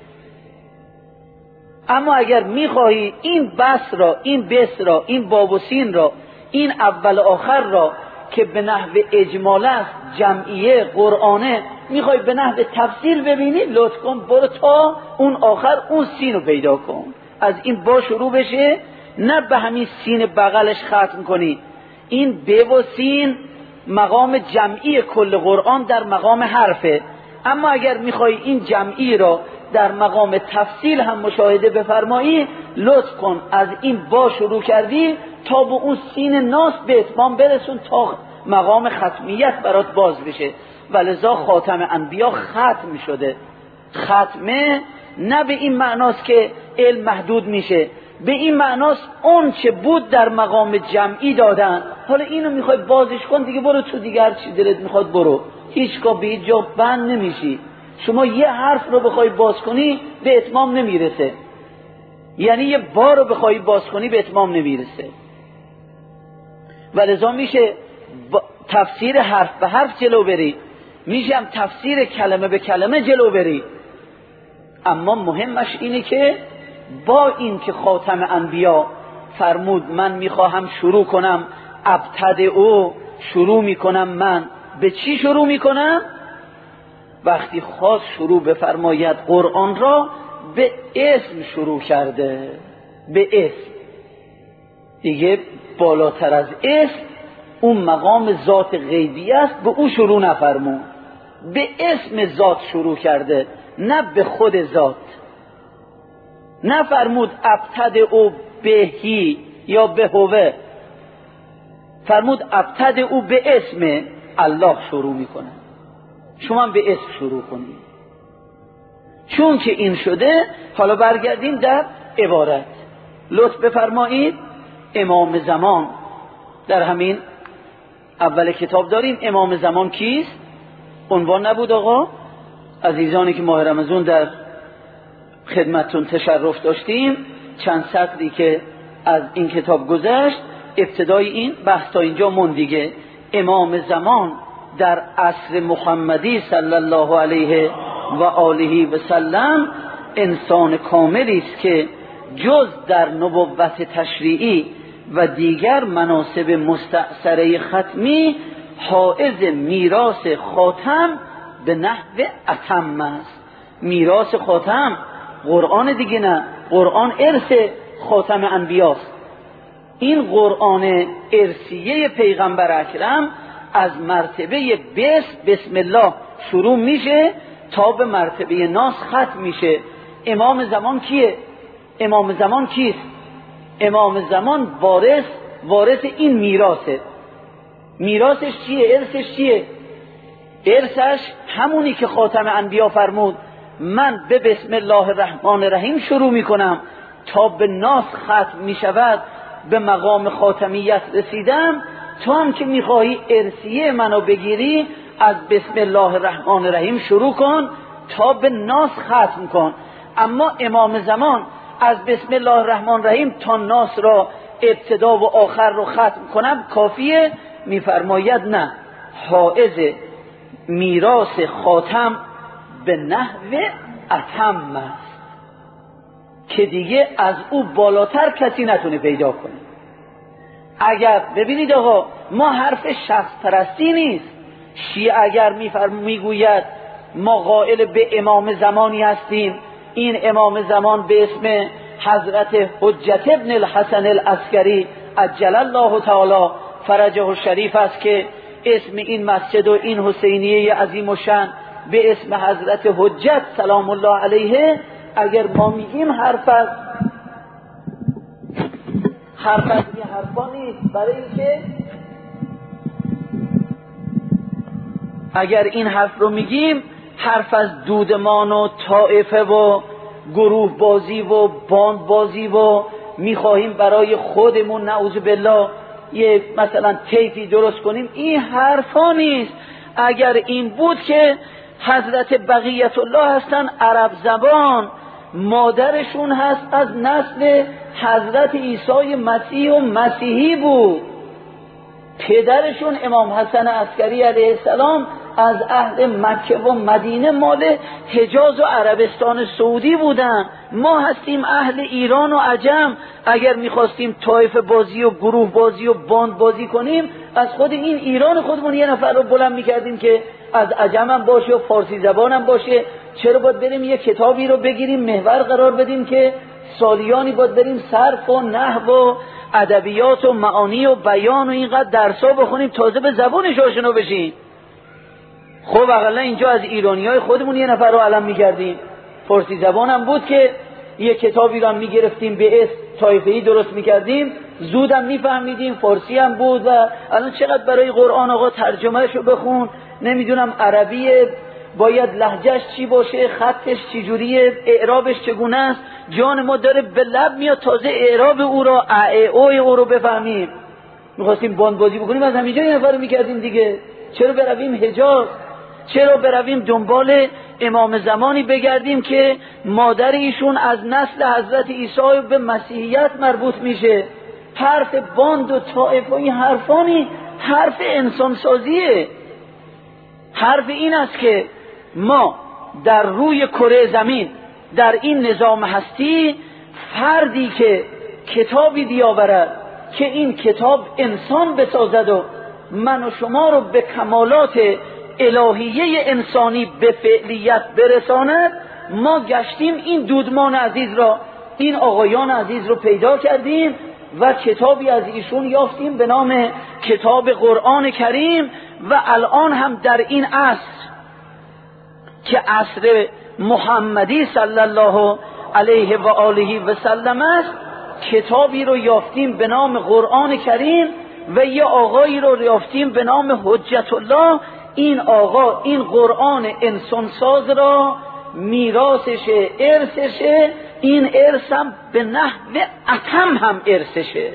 اما اگر میخواهی این بس را، این بس را، این باب و سین را، این اول آخر را که به نحو اجمال است، جمعیه قرآنه، میخوای به نحو تفصیل ببینی، لطف کن برو تا اون آخر اون سین رو پیدا کن. از این با شروع بشه، نه به همین سین بغلش ختم کنی. این ب و سین مقام جمعی کل قرآن در مقام حرفه. اما اگر میخوای این جمعی را در مقام تفصیل هم مشاهده بفرمایی، لطف کن از این با شروع کردی تا به اون سین ناس به اتمام برسون، تا مقام ختمیت برات باز بشه. ولذا خاتم انبیا ختم شده. ختمه نه به این معناست که علم محدود میشه، به این معناست اون چه بود در مقام جمعی دادن، حالا اینو میخوای بازش کن دیگه، برو تو دیگه، هر چی دلت میخواد برو، هیچگاه به هیچ جا بند نمیشی. شما یه حرف رو بخوای باز کنی به اتمام نمیرسه، یعنی یه بار رو بخوای باز کنی به اتمام نمیرسه. ولذا میشه تفسیر حرف به حرف جلو بری، میشه هم تفسیر کلمه به کلمه جلو بری. اما مهمش اینه که با این که خاتم انبیا فرمود من میخواهم شروع کنم، ابتدئ شروع میکنم، من به چی شروع میکنم؟ وقتی خواست شروع بفرماید قرآن را، به اسم شروع کرده، به اسم. دیگه بالاتر از اسم اون مقام ذات غیبی است، به او شروع نفرمون، به اسم ذات شروع کرده، نه به خود ذات. نفرمود ابتدئ بهی یا به هوه، فرمود ابتدئ به اسم الله شروع میکنه، شما به اسم شروع کنید. چون که این شده، حالا برگردیم در عبارت. لطف بفرمایید امام زمان، در همین اول کتاب داریم امام زمان کیست؟ عنوان نبود آقا؟ عزیزانی که ماه رمضان در خدمتتون تشرف داشتیم، چند سطری که از این کتاب گذشت، ابتدای این بحث تا اینجا مون دیگه. امام زمان در عصر محمدی صلی الله علیه و آله و سلم انسان کاملی است که جز در نبوت تشریعی و دیگر مناصب مستأثره ختمی حائز میراث خاتم به نحو اتم است. میراث خاتم قرآن دیگه نه، قرآن ارث خاتم انبیاست. این قرآن ارثیه پیغمبر اکرم از مرتبه بسم بسم الله شروع میشه تا به مرتبه ناس ختم میشه. امام زمان کیه؟ امام زمان کیست؟ امام زمان وارث وارث این میراثه. میراثش چیه؟ ارثش چیه؟ ارثش همونی که خاتم انبیا فرمود من به بسم الله الرحمن الرحیم شروع میکنم تا به ناس ختم میشود، به مقام خاتمیت رسیدم. تو هم که میخواهی ارثیه منو بگیری از بسم الله الرحمن الرحیم شروع کن تا به ناس ختم کن. اما امام زمان از بسم الله الرحمن الرحیم تا ناس را ابتدا و آخر رو ختم کنم کافیه؟ میفرماید نه، حائز میراث خاتم به نحو اتم است که دیگه از او بالاتر کسی نتونه پیدا کنه. اگر ببینید آقا، ما حرف شخص پرستی نیست. شیعه اگر میگوید ما قائل به امام زمانی هستیم، این امام زمان به اسم حضرت حجت ابن الحسن العسکری عجل الله تعالی فرجه الشریف است که اسم این مسجد و این حسینیه عظیم و شان به اسم حضرت حجت سلام الله علیه، اگر ما میگیم حرف از حرف از این حرفا نیست، برای اینکه اگر این حرف رو میگیم حرف از دودمان و طائفه و گروه بازی و باند بازی و میخواهیم برای خودمون نعوذ بالله یه مثلا تیپی درست کنیم، این حرفا نیست. اگر این بود که حضرت بقیت الله هستن عرب زبان، مادرشون هست از نسل حضرت عیسی مسیح و مسیحی بود، پدرشون امام حسن عسکری علیه السلام از اهل مکه و مدینه مال حجاز و عربستان سعودی بودن. ما هستیم اهل ایران و عجم. اگر میخواستیم طایفه بازی و گروه بازی و باند بازی کنیم، از خود این ایران خودمون یه نفر رو بلند میکردیم که از عجم هم باشه و فارسی زبان هم باشه. چرا باید بریم یه کتابی رو بگیریم محور قرار بدیم که سالیانی باید بریم صرف و نحو و ادبیات و معانی و بیان و اینقدر درسا بخونیم تازه به زبانش آشنا بشیم؟ خب اقلا اینجا از ایرانیای خودمون یه نفر رو علم می‌کردیم، فارسی زبان هم بود که یه کتابی رو هم می‌گرفتیم به اسم طایفه‌ای درست می‌کردیم، زودم می‌فهمیدیم، فارسی هم بود. و الان چقدر برای قرآن آقا ترجمه‌شو بخون، نمیدونم عربی باید لهجهش چی باشه، خطش چی جوریه، اعرابش چگونه است، جان ما داره به لب میاد تازه اعراب او را ا او او رو بفهمیم. می‌خواستیم باند بازی بکنیم از همینجا یه نفر رو می‌کردیم دیگه. چرا برویم حجاز؟ چرا برویم دنبال امام زمانی بگردیم که مادر ایشون از نسل حضرت عیسی به مسیحیت مربوط میشه؟ حرف باند و طائفه این حرفانی حرف انسانسازیه. حرف این است که ما در روی کره زمین در این نظام هستی فردی که کتابی بیاورد که این کتاب انسان بسازد و من و شما رو به کمالات الهیه انسانی به فعلیت برساند، ما گشتیم این دودمان عزیز را، این آقایان عزیز رو پیدا کردیم و کتابی از ایشون یافتیم به نام کتاب قرآن کریم. و الان هم در این عصر که عصر محمدی صلی الله علیه و آله و سلم است، کتابی رو یافتیم به نام قرآن کریم و یه آقایی رو یافتیم به نام حجت الله. این آقا این قرآن انسانساز را میراثشه، ارثشه، این ارث هم به نحو اتم هم ارثشه.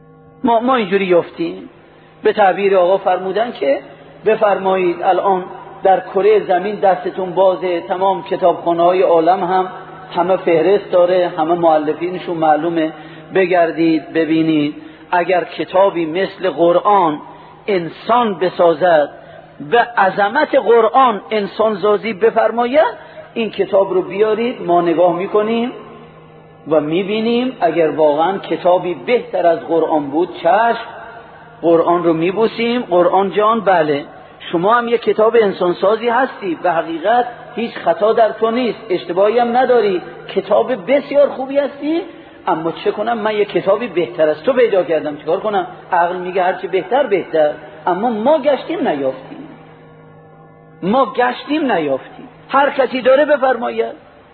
ما, ما اینجوری یافتیم. به تعبیر آقا فرمودن که بفرمایید الان در کره زمین دستتون بازه، تمام کتابخانه‌های عالم هم همه فهرست داره، همه مؤلفینشون معلومه، بگردید ببینید. اگر کتابی مثل قرآن انسان بسازد و عظمت قرآن انسان زازی بفرماید، این کتاب رو بیارید، ما نگاه میکنیم و میبینیم اگر واقعا کتابی بهتر از قرآن بود، چشم، قرآن رو میبوسیم، قرآن جان بله شما هم یک کتاب انسانسازی هستی، به حقیقت هیچ خطا در تو نیست، اشتباهی هم نداری، کتاب بسیار خوبی هستی، اما چه کنم من یک کتابی بهتر از تو پیدا کردم، چیکار کنم؟ عقل میگه هرچی بهتر بهتر، اما ما گشتیم نیافتیم، ما گشتیم نیافتیم. هر کسی داره بفرماید.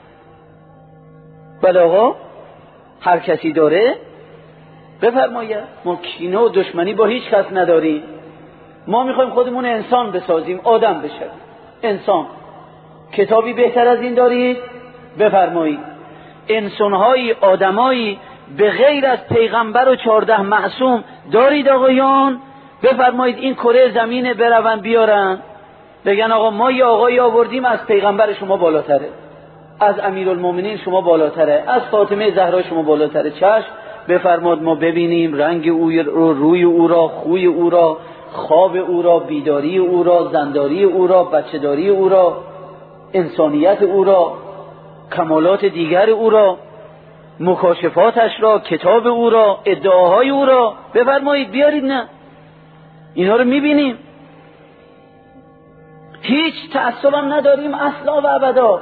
بله آقا، هر کسی داره بفرماید. ما کینه و دشمنی با هیچ کس نداریم، ما میخوایم خودمون انسان بسازیم، آدم بشیم، انسان. کتابی بهتر از این دارید؟ بفرمایید. انسانهایی، آدمایی به غیر از پیغمبر و چهارده معصوم دارید آقایان؟ بفرمایید. این کره زمینه برون بیارن بگن آقا ما یه آقایی آوردیم از پیغمبر شما بالاتره، از امیرالمومنین شما بالاتره، از فاطمه زهرا شما بالاتره، چشم بفرماد ما ببینیم رنگ او رو، روی او را، خوی او را، خواب او را، بیداری او را، زنداری او را، بچه‌داری او را، انسانیت او را، کمالات دیگر او را، مکاشفاتش را، کتاب او را، ادعاهای او را بفرمایید بیارید. نه، اینا رو میبینیم، هیچ تعصب هم نداریم اصلا و ابدا،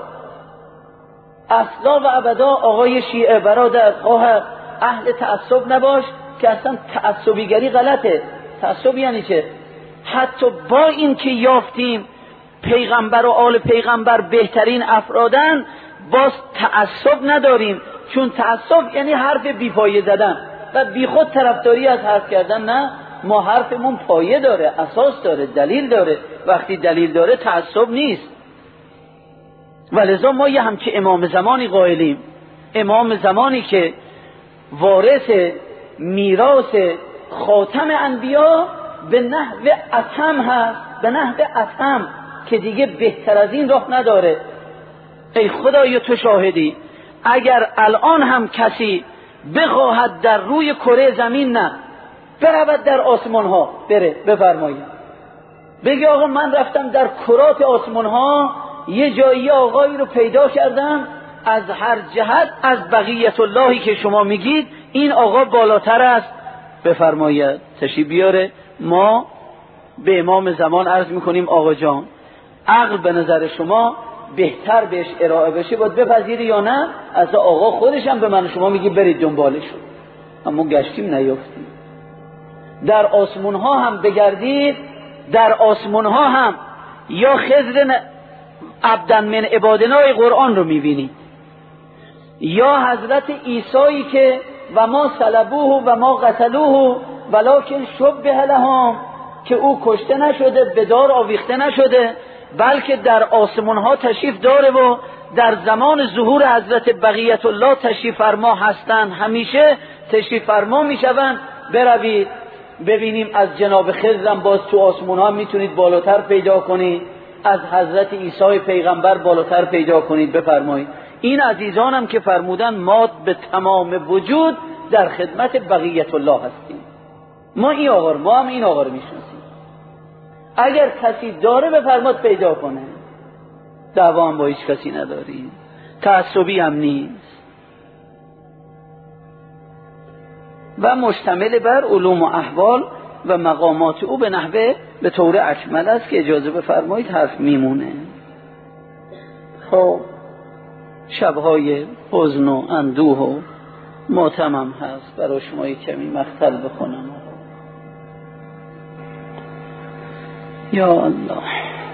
اصلا و ابدا. آقای شیعه برادر خواهر، اهل تعصب نباش که اصلا تعصبیگری غلطه. تعصب یعنی چه؟ حتی با این که یافتیم پیغمبر و آل پیغمبر بهترین افرادن، باز تعصب نداریم، چون تعصب یعنی حرف بی‌پایه زدن و بیخود طرفداری از حرف کردن. نه، ما حرفمون پایه داره، اساس داره، دلیل داره. وقتی دلیل داره تعصب نیست. ولذا ما یه همچه امام زمانی قائلیم، امام زمانی که وارث میراث خاتم انبیا به نحو اتم هست، به نحو اتم که دیگه بهتر از این راه نداره. ای خدای تو شاهدی، اگر الان هم کسی بخواهد در روی کره زمین، نه برود در آسمان ها، بره بفرمایید بگی آقا من رفتم در کرات آسمان ها، یه جایی آقایی رو پیدا کردم از هر جهت از بقیت اللهی که شما میگید این آقا بالاتر است، بفرمایید تشریف بیاره. ما به امام زمان عرض میکنیم آقا جان، عقل به نظر شما بهتر بهش ارائه بشه باید بپذیری یا نه؟ از آقا خودش هم به من شما میگی برید دنبالشون، اما گشتیم نیافتیم. در آسمون ها هم بگردید، در آسمون ها هم یا خضر عبدن من عبادنای قرآن رو میبینید، یا حضرت عیسایی که و ما صلبوه و ما قتلوه ولکن شبه لهم، که او کشته نشده، به دار آویخته نشده، بلکه در آسمان ها تشریف داره و در زمان ظهور حضرت بقیت الله تشریف فرما هستند، همیشه تشریف فرما میشوند. بروید ببینیم از جناب خضرم باز تو آسمان ها میتونید بالاتر پیدا کنید، از حضرت عیسی پیغمبر بالاتر پیدا کنید. بفرمایید. این عزیزانم که فرمودن ما به تمام وجود در خدمت بقیت الله هستیم، ما این آقا ما هم این آقا رو میشناسیم. اگر کسی داره بفرماد پیدا کنه، دعوا هم با هیچ کسی نداریم، تعصبی هم نیست و مشتمل بر علوم و احوال و مقامات او به نحوه به طور اکمل است که اجازه بفرمایید حرف میمونه. خب شبهای حزن و اندوه و ماتمم هست، برای شما یک کمی مختل بخونم. یا الله.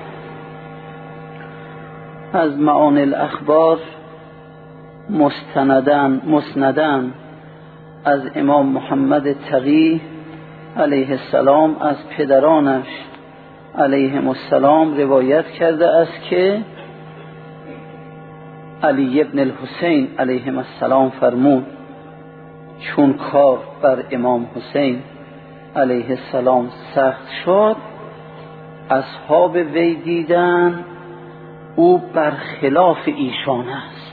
از معانی الاخبار مستندن مسندن از امام محمد تقی علیه السلام از پدرانش علیهم السلام روایت کرده است که علی ابن الحسین علیهم السلام فرمود چون کار بر امام حسین علیه السلام سخت شد، اصحاب وی دیدن او برخلاف ایشان است.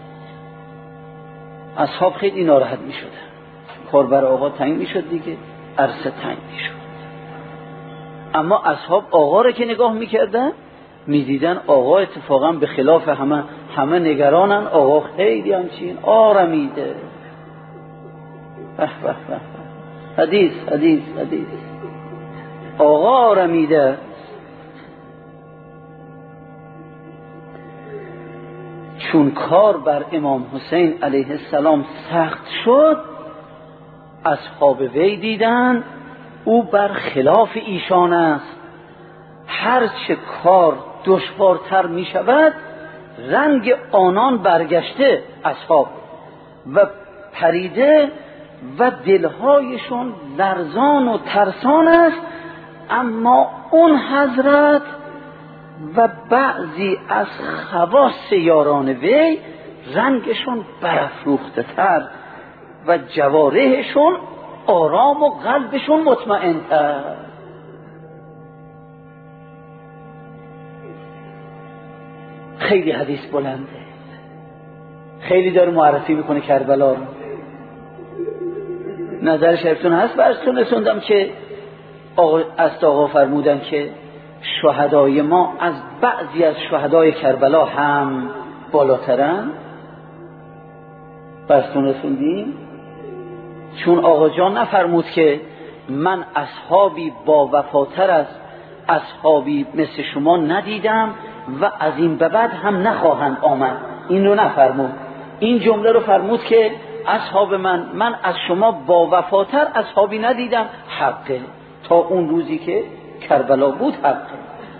اصحاب خیلی ناراحت می شدن، کار بر آقا تنگ می شد دیگه، عرصه تنگ می شد. اما اصحاب آقا را که نگاه می کردن می دیدن آقا اتفاقا به خلاف همه همه نگرانن، آقا خیلی همچین آرمیده. به به به حدیث حدیث حدیث آقا آرمیده. چون کار بر امام حسین علیه السلام سخت شد، اصحاب وی دیدن او بر خلاف ایشان است. هرچه کار دشوارتر می شود رنگ آنان برگشته اصحاب و پریده و دلهایشون لرزان و ترسان است، اما اون حضرت و بعضی از خواص یاران وی رنگشون برافروخته تر و جوارحشون آرام و قلبشون مطمئن تر. خیلی حدیث بلنده، خیلی داره معرفی میکنه کربلا رو. نظر شریفتون هست براتون رسوندم که آقا از آقا فرمودن که شهدای ما از بعضی از شهدای کربلا هم بالاترن. براتون رسوندیم چون آقا جان نفرمود که من اصحابی با وفاتر از اصحابی مثل شما ندیدم و از این به بعد هم نخواهند آمد، این رو نفرمود. این جمله رو فرمود که اصحاب من من از شما با وفاتر اصحابی ندیدم، حقه، تا اون روزی که کربلا بود حقه.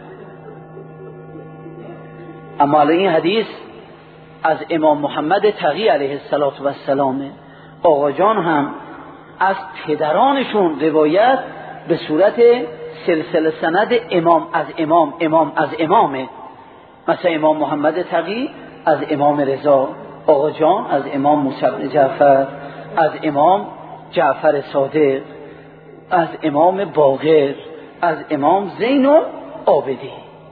اما الان این حدیث از امام محمد تقی علیه السلام، آقا جان هم از پدرانشون روایت به صورت سلسله سند امام از امام امام از امامه. مثلا امام محمد تقی از امام رضا، آقا جان از امام موسی بن جعفر، از امام جعفر صادق، از امام باقر، از امام زین العابدین.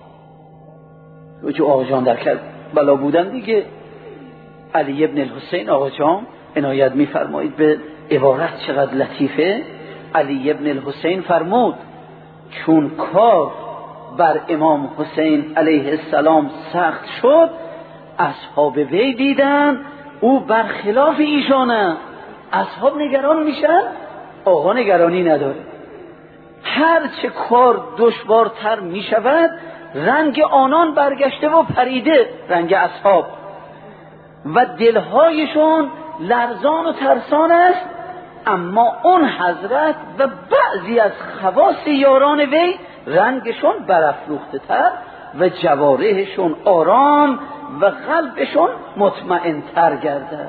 جو آقا جان در کربلا بودن دیگه. علی ابن الحسین آقا جان عنایت می‌فرمایید به عبارت چقدر لطیفه. علی ابن الحسین فرمود چون کار بر امام حسین علیه السلام سخت شد، اصحاب وی دیدن او برخلاف ایشانه. اصحاب نگران میشن، آقا نگرانی نداره. هر چه کار دشوارتر میشود رنگ آنان برگشته و پریده، رنگ اصحاب، و دلهایشون لرزان و ترسان است، اما اون حضرت و بعضی از خواص یاران وی رنگشون برافروخته تر و جوارحشون آرام و قلبشون مطمئن تر گرده.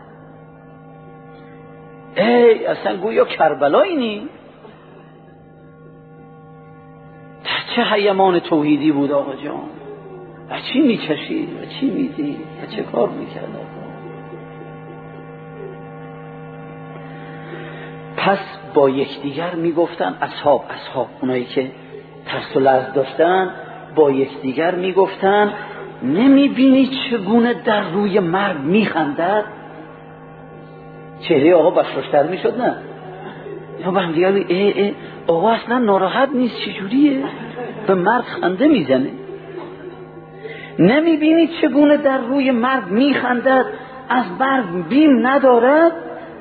ای اصلا گویا کربلا اینی چه حیمان توحیدی بود آقا جان. و چی میچشید و چی میدید و چه کار میکرد. پس با یکدیگر میگفتن اصحاب اصحاب اونایی که ترس و لرز داشتن با یکدیگر میگفتن نمیبینی چگونه در روی مرگ میخندد؟ چهره آقا بشاشتر میشد نه؟ یا با هم دیگر ای ای آقا اصلا ناراحت نیست، چجوریه؟ به مرگ خنده میزنه. نمیبینی چگونه در روی مرگ میخندد، از مرگ بیم ندارد؟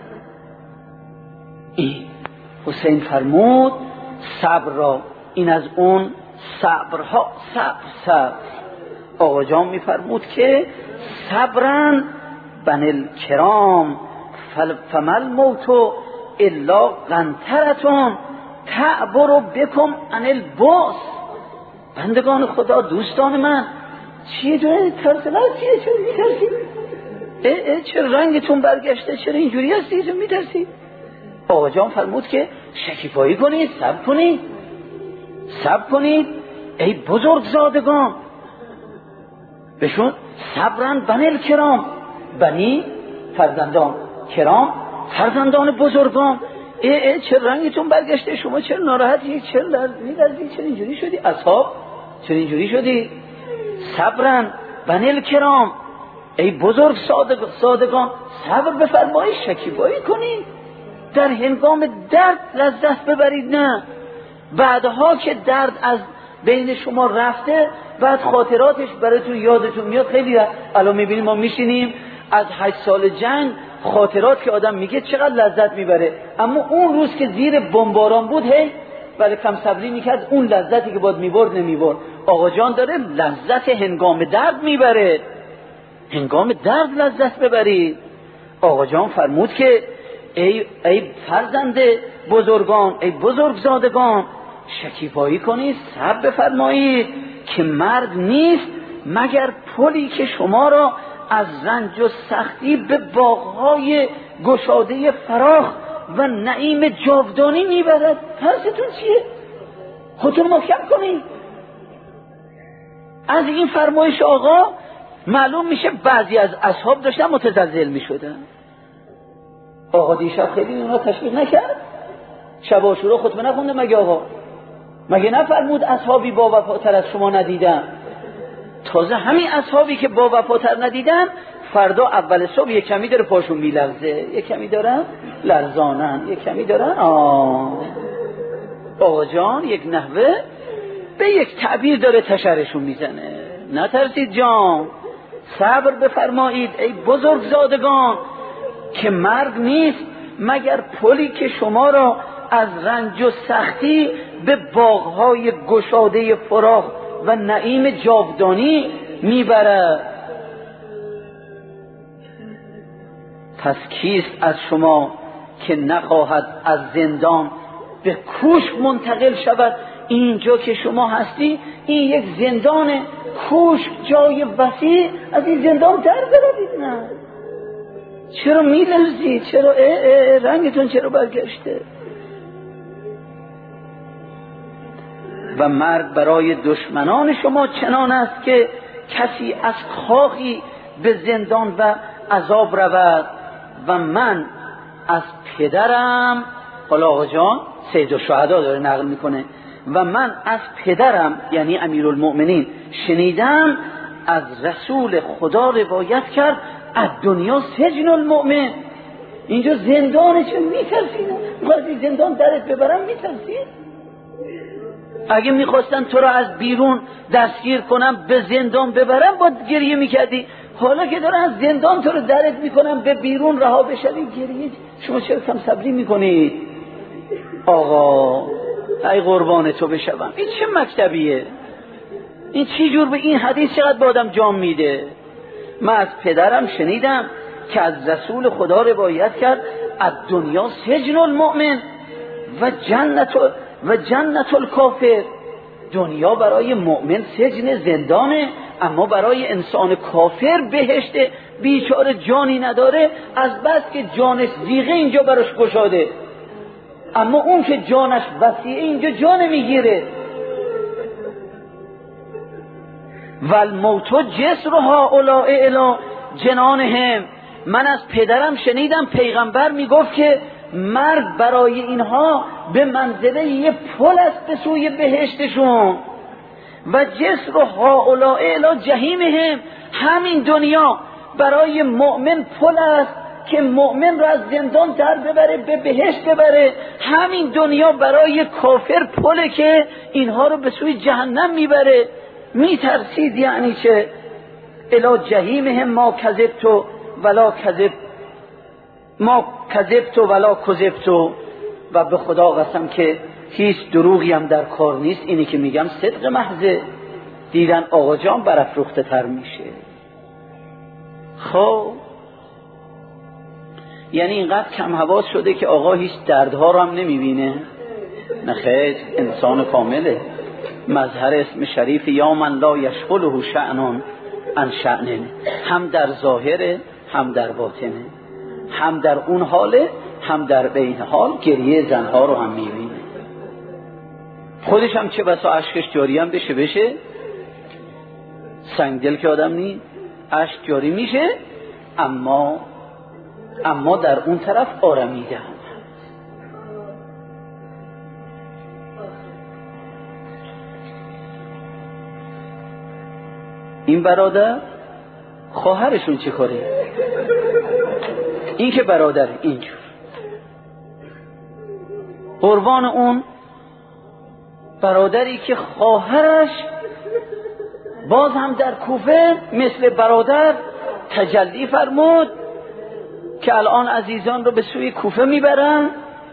این حسین فرمود صبر را، این از اون صبرها، صبر صبر. آقا جان میفرمود که صبرن بن الکرام فمل موتو الا قنطرتون تعبر بکم عن البؤس. بندگان خدا، دوستان من، چیه دوه ترسلت چیه؟ چرا میترسید؟ اه اه چرا رنگتون برگشته؟ چرا اینجوری هستی؟ چرا میترسید؟ آقا جان فرمود که شکیفایی کنید، صبر کنید، صبر کنید ای بزرگزادگان. بهشون صبرن بنی الکرام، بنی فرزندان، کرام فرزندان بزرگان، ای ای چه رنگتون برگشته، شما چرا ناراحتی، چرا لرزی، چرا اینجوری شدی؟ اصحاب چرا اینجوری شدی؟ صبرن بنی کرام، ای بزرگ صادق صادقان صبر بفرمایید، شکیبایی کنید، در هنگام درد لذت ببرید، نه بعدها که درد از بین شما رفته بعد خاطراتش براتون یادتون میاد. خیلی الان میبینیم ما میشینیم از هشت سال جنگ خاطرات که آدم میگه چقدر لذت میبره، اما اون روز که زیر بمباران بود هی برای کم صبری میکرد، اون لذتی که باید میبرد نمیبرد. آقا جان داره لذت هنگام درد میبره، هنگام درد لذت ببرید. آقا جان فرمود که ای, ای فرزند بزرگان، ای بزرگزادگان، شکیبایی کنید، صبر بفرمایید که مرگ نیست مگر پلی که شما را از رنج و سختی به باغهای گشاده فراخ و نعیم جاودانی میبرد. ترستون چیه؟ خودتون محکم کنید. از این فرمایش آقا معلوم میشه بعضی از اصحاب داشتن متزلزل میشدن. آقا دیشب خیلی اینها تشویق نکرد؟ شب عاشورا خطبه نخونده مگه آقا؟ مگه نفرمود اصحابی با وفاتر از شما ندیدن؟ تازه همین اصحابی که با وفاتر ندیدن فردا اول صبح یک کمی داره پاشون میلرزه، یک کمی دارن لرزانن، یک کمی دارن آه آقا جان یک نحوه به یک تعبیر داره تشرشون میزنه. نترسید جان، صبر بفرمایید ای بزرگزادگان که مرگ نیست مگر پلی که شما را از رنج و سختی به باغهای گشاده فراخ و نعیم جاودانی میبرد. پس کیست از شما که نخواهد از زندان به کوشک منتقل شود؟ اینجا که شما هستی این یک زندان، کوشک جای وسیع، از این زندان در بروید. نه چرا میلرزید؟ چرا اه اه رنگتون چرا برگشته؟ و مرگ برای دشمنان شما چنان است که کسی از کاخی به زندان و عذاب رود و من از پدرم، حالا آقا جان سید الشهدا داره نقل میکنه، و من از پدرم یعنی امیرالمؤمنین شنیدم از رسول خدا روایت کرد از دنیا سجن المؤمن. اینجا زندانه، چه میترسید؟ میخواستی زندان درت ببرم میترسید؟ اگه میخواستن تو رو از بیرون دستگیر کنم به زندان ببرم باید گریه میکردی. حالا که دارن از زندان تو رو درت میکنم به بیرون رها بشوی گریه. شما چرا کم صبری میکنید؟ آقا ای قربان تو بشوم، این چه مکتبیه؟ این چی جور به این حدیث چقدر به آدم جام میده؟ من از پدرم شنیدم که از رسول خدا روایت کرد از دنیا سجن المؤمن و جنت و جنت الکافر. دنیا برای مؤمن سجن زندانه، اما برای انسان کافر بهشت. بیچاره جانی نداره، از بس که جانش ضیقه اینجا براش گشاده، اما اون که جانش وسیعه اینجا جان میگیره. والموت جسرها اولئک الی جنانهم. من از پدرم شنیدم پیغمبر میگفت که مرگ برای اینها به منزله یه پل است به سوی بهشتشون. و جسرها اولئک الی جهیمهم. همین دنیا برای مؤمن پل است که مؤمن را از زندان در ببره به بهشت ببره. همین دنیا برای کافر پله که اینها رو به سوی جهنم میبره. میترسید یعنی چه؟ الی جهیمهم ما کذبت ولا کذب ما کذبت ولا کذبت. و به خدا قسم که هیچ دروغی هم در کار نیست، اینی که میگم صدق محضه. دیدن آقا جان برافروخته تر میشه. خب یعنی اینقدر کم حواس شده که آقا هیچ دردها رو هم نمیبینه؟ نه خیر، انسان کامله. مظهر اسم شریف یا من لا یشغله شأن عن شأنه، هم در ظاهره هم در باطنه، هم در اون حاله هم در بین حال. گریه زنها رو هم میبینه، خودش هم چه بسا اشکش جاری هم بشه بشه سنگدل که آدم نی اشک جاری میشه، اما اما در اون طرف آرمیده هم. این برادر خواهرشون چه کاره؟ این که برادر اینجور قربان اون برادری که خواهرش باز هم در کوفه مثل برادر تجلی فرمود که الان عزیزان رو به سوی کوفه میبرن.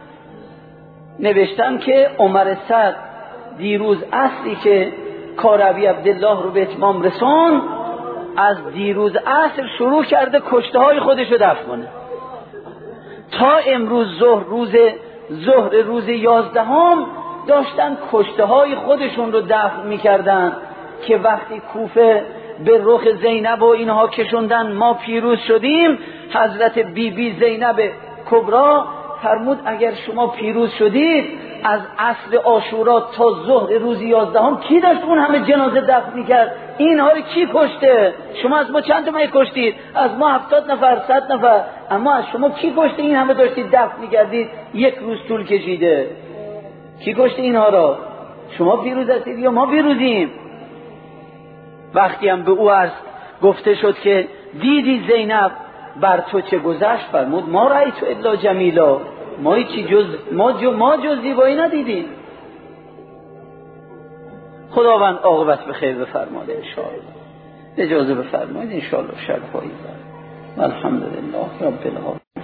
نوشتن که عمر سعد دیروز اصلی که کار ابی عبدالله رو به اتمام رسان، از دیروز عصر شروع کرده کشته های خودش رو دفن کنه تا امروز ظهر روز ظهر روز یازدهم داشتن کشته های خودشون رو دفن میکردن که وقتی کوفه به رخ زینب و اینها کشوندن ما پیروز شدیم، حضرت بی بی زینب کبرا فرمود اگر شما پیروز شدید از عصر عاشورا تا ظهر روز یازدهم کی داشت اون همه جنازه دفن میکرد؟ اینها رو کی کشته؟ شما از ما چند تا می کشتید؟ از ما هفتاد نفر صد نفر، اما از شما کی کشته این همه داشتید دفن میکردید؟ یک روز طول کشیده. کی کشته اینها را؟ شما پیروز هستید یا ما پیروزیم؟ وقتی هم به او عرض گفته شد که دیدی زینب بر تو چه گذشت، فرمود ما رأیت الا جمیلا، ما چی جز ما جو ما جز زیبایی ندیدیم. خداوند عاقبت به خیر بفرماده ان شاء الله. اجازه بفرمایید ان شاء الله شب پایی. الحمدلله رب العالمین.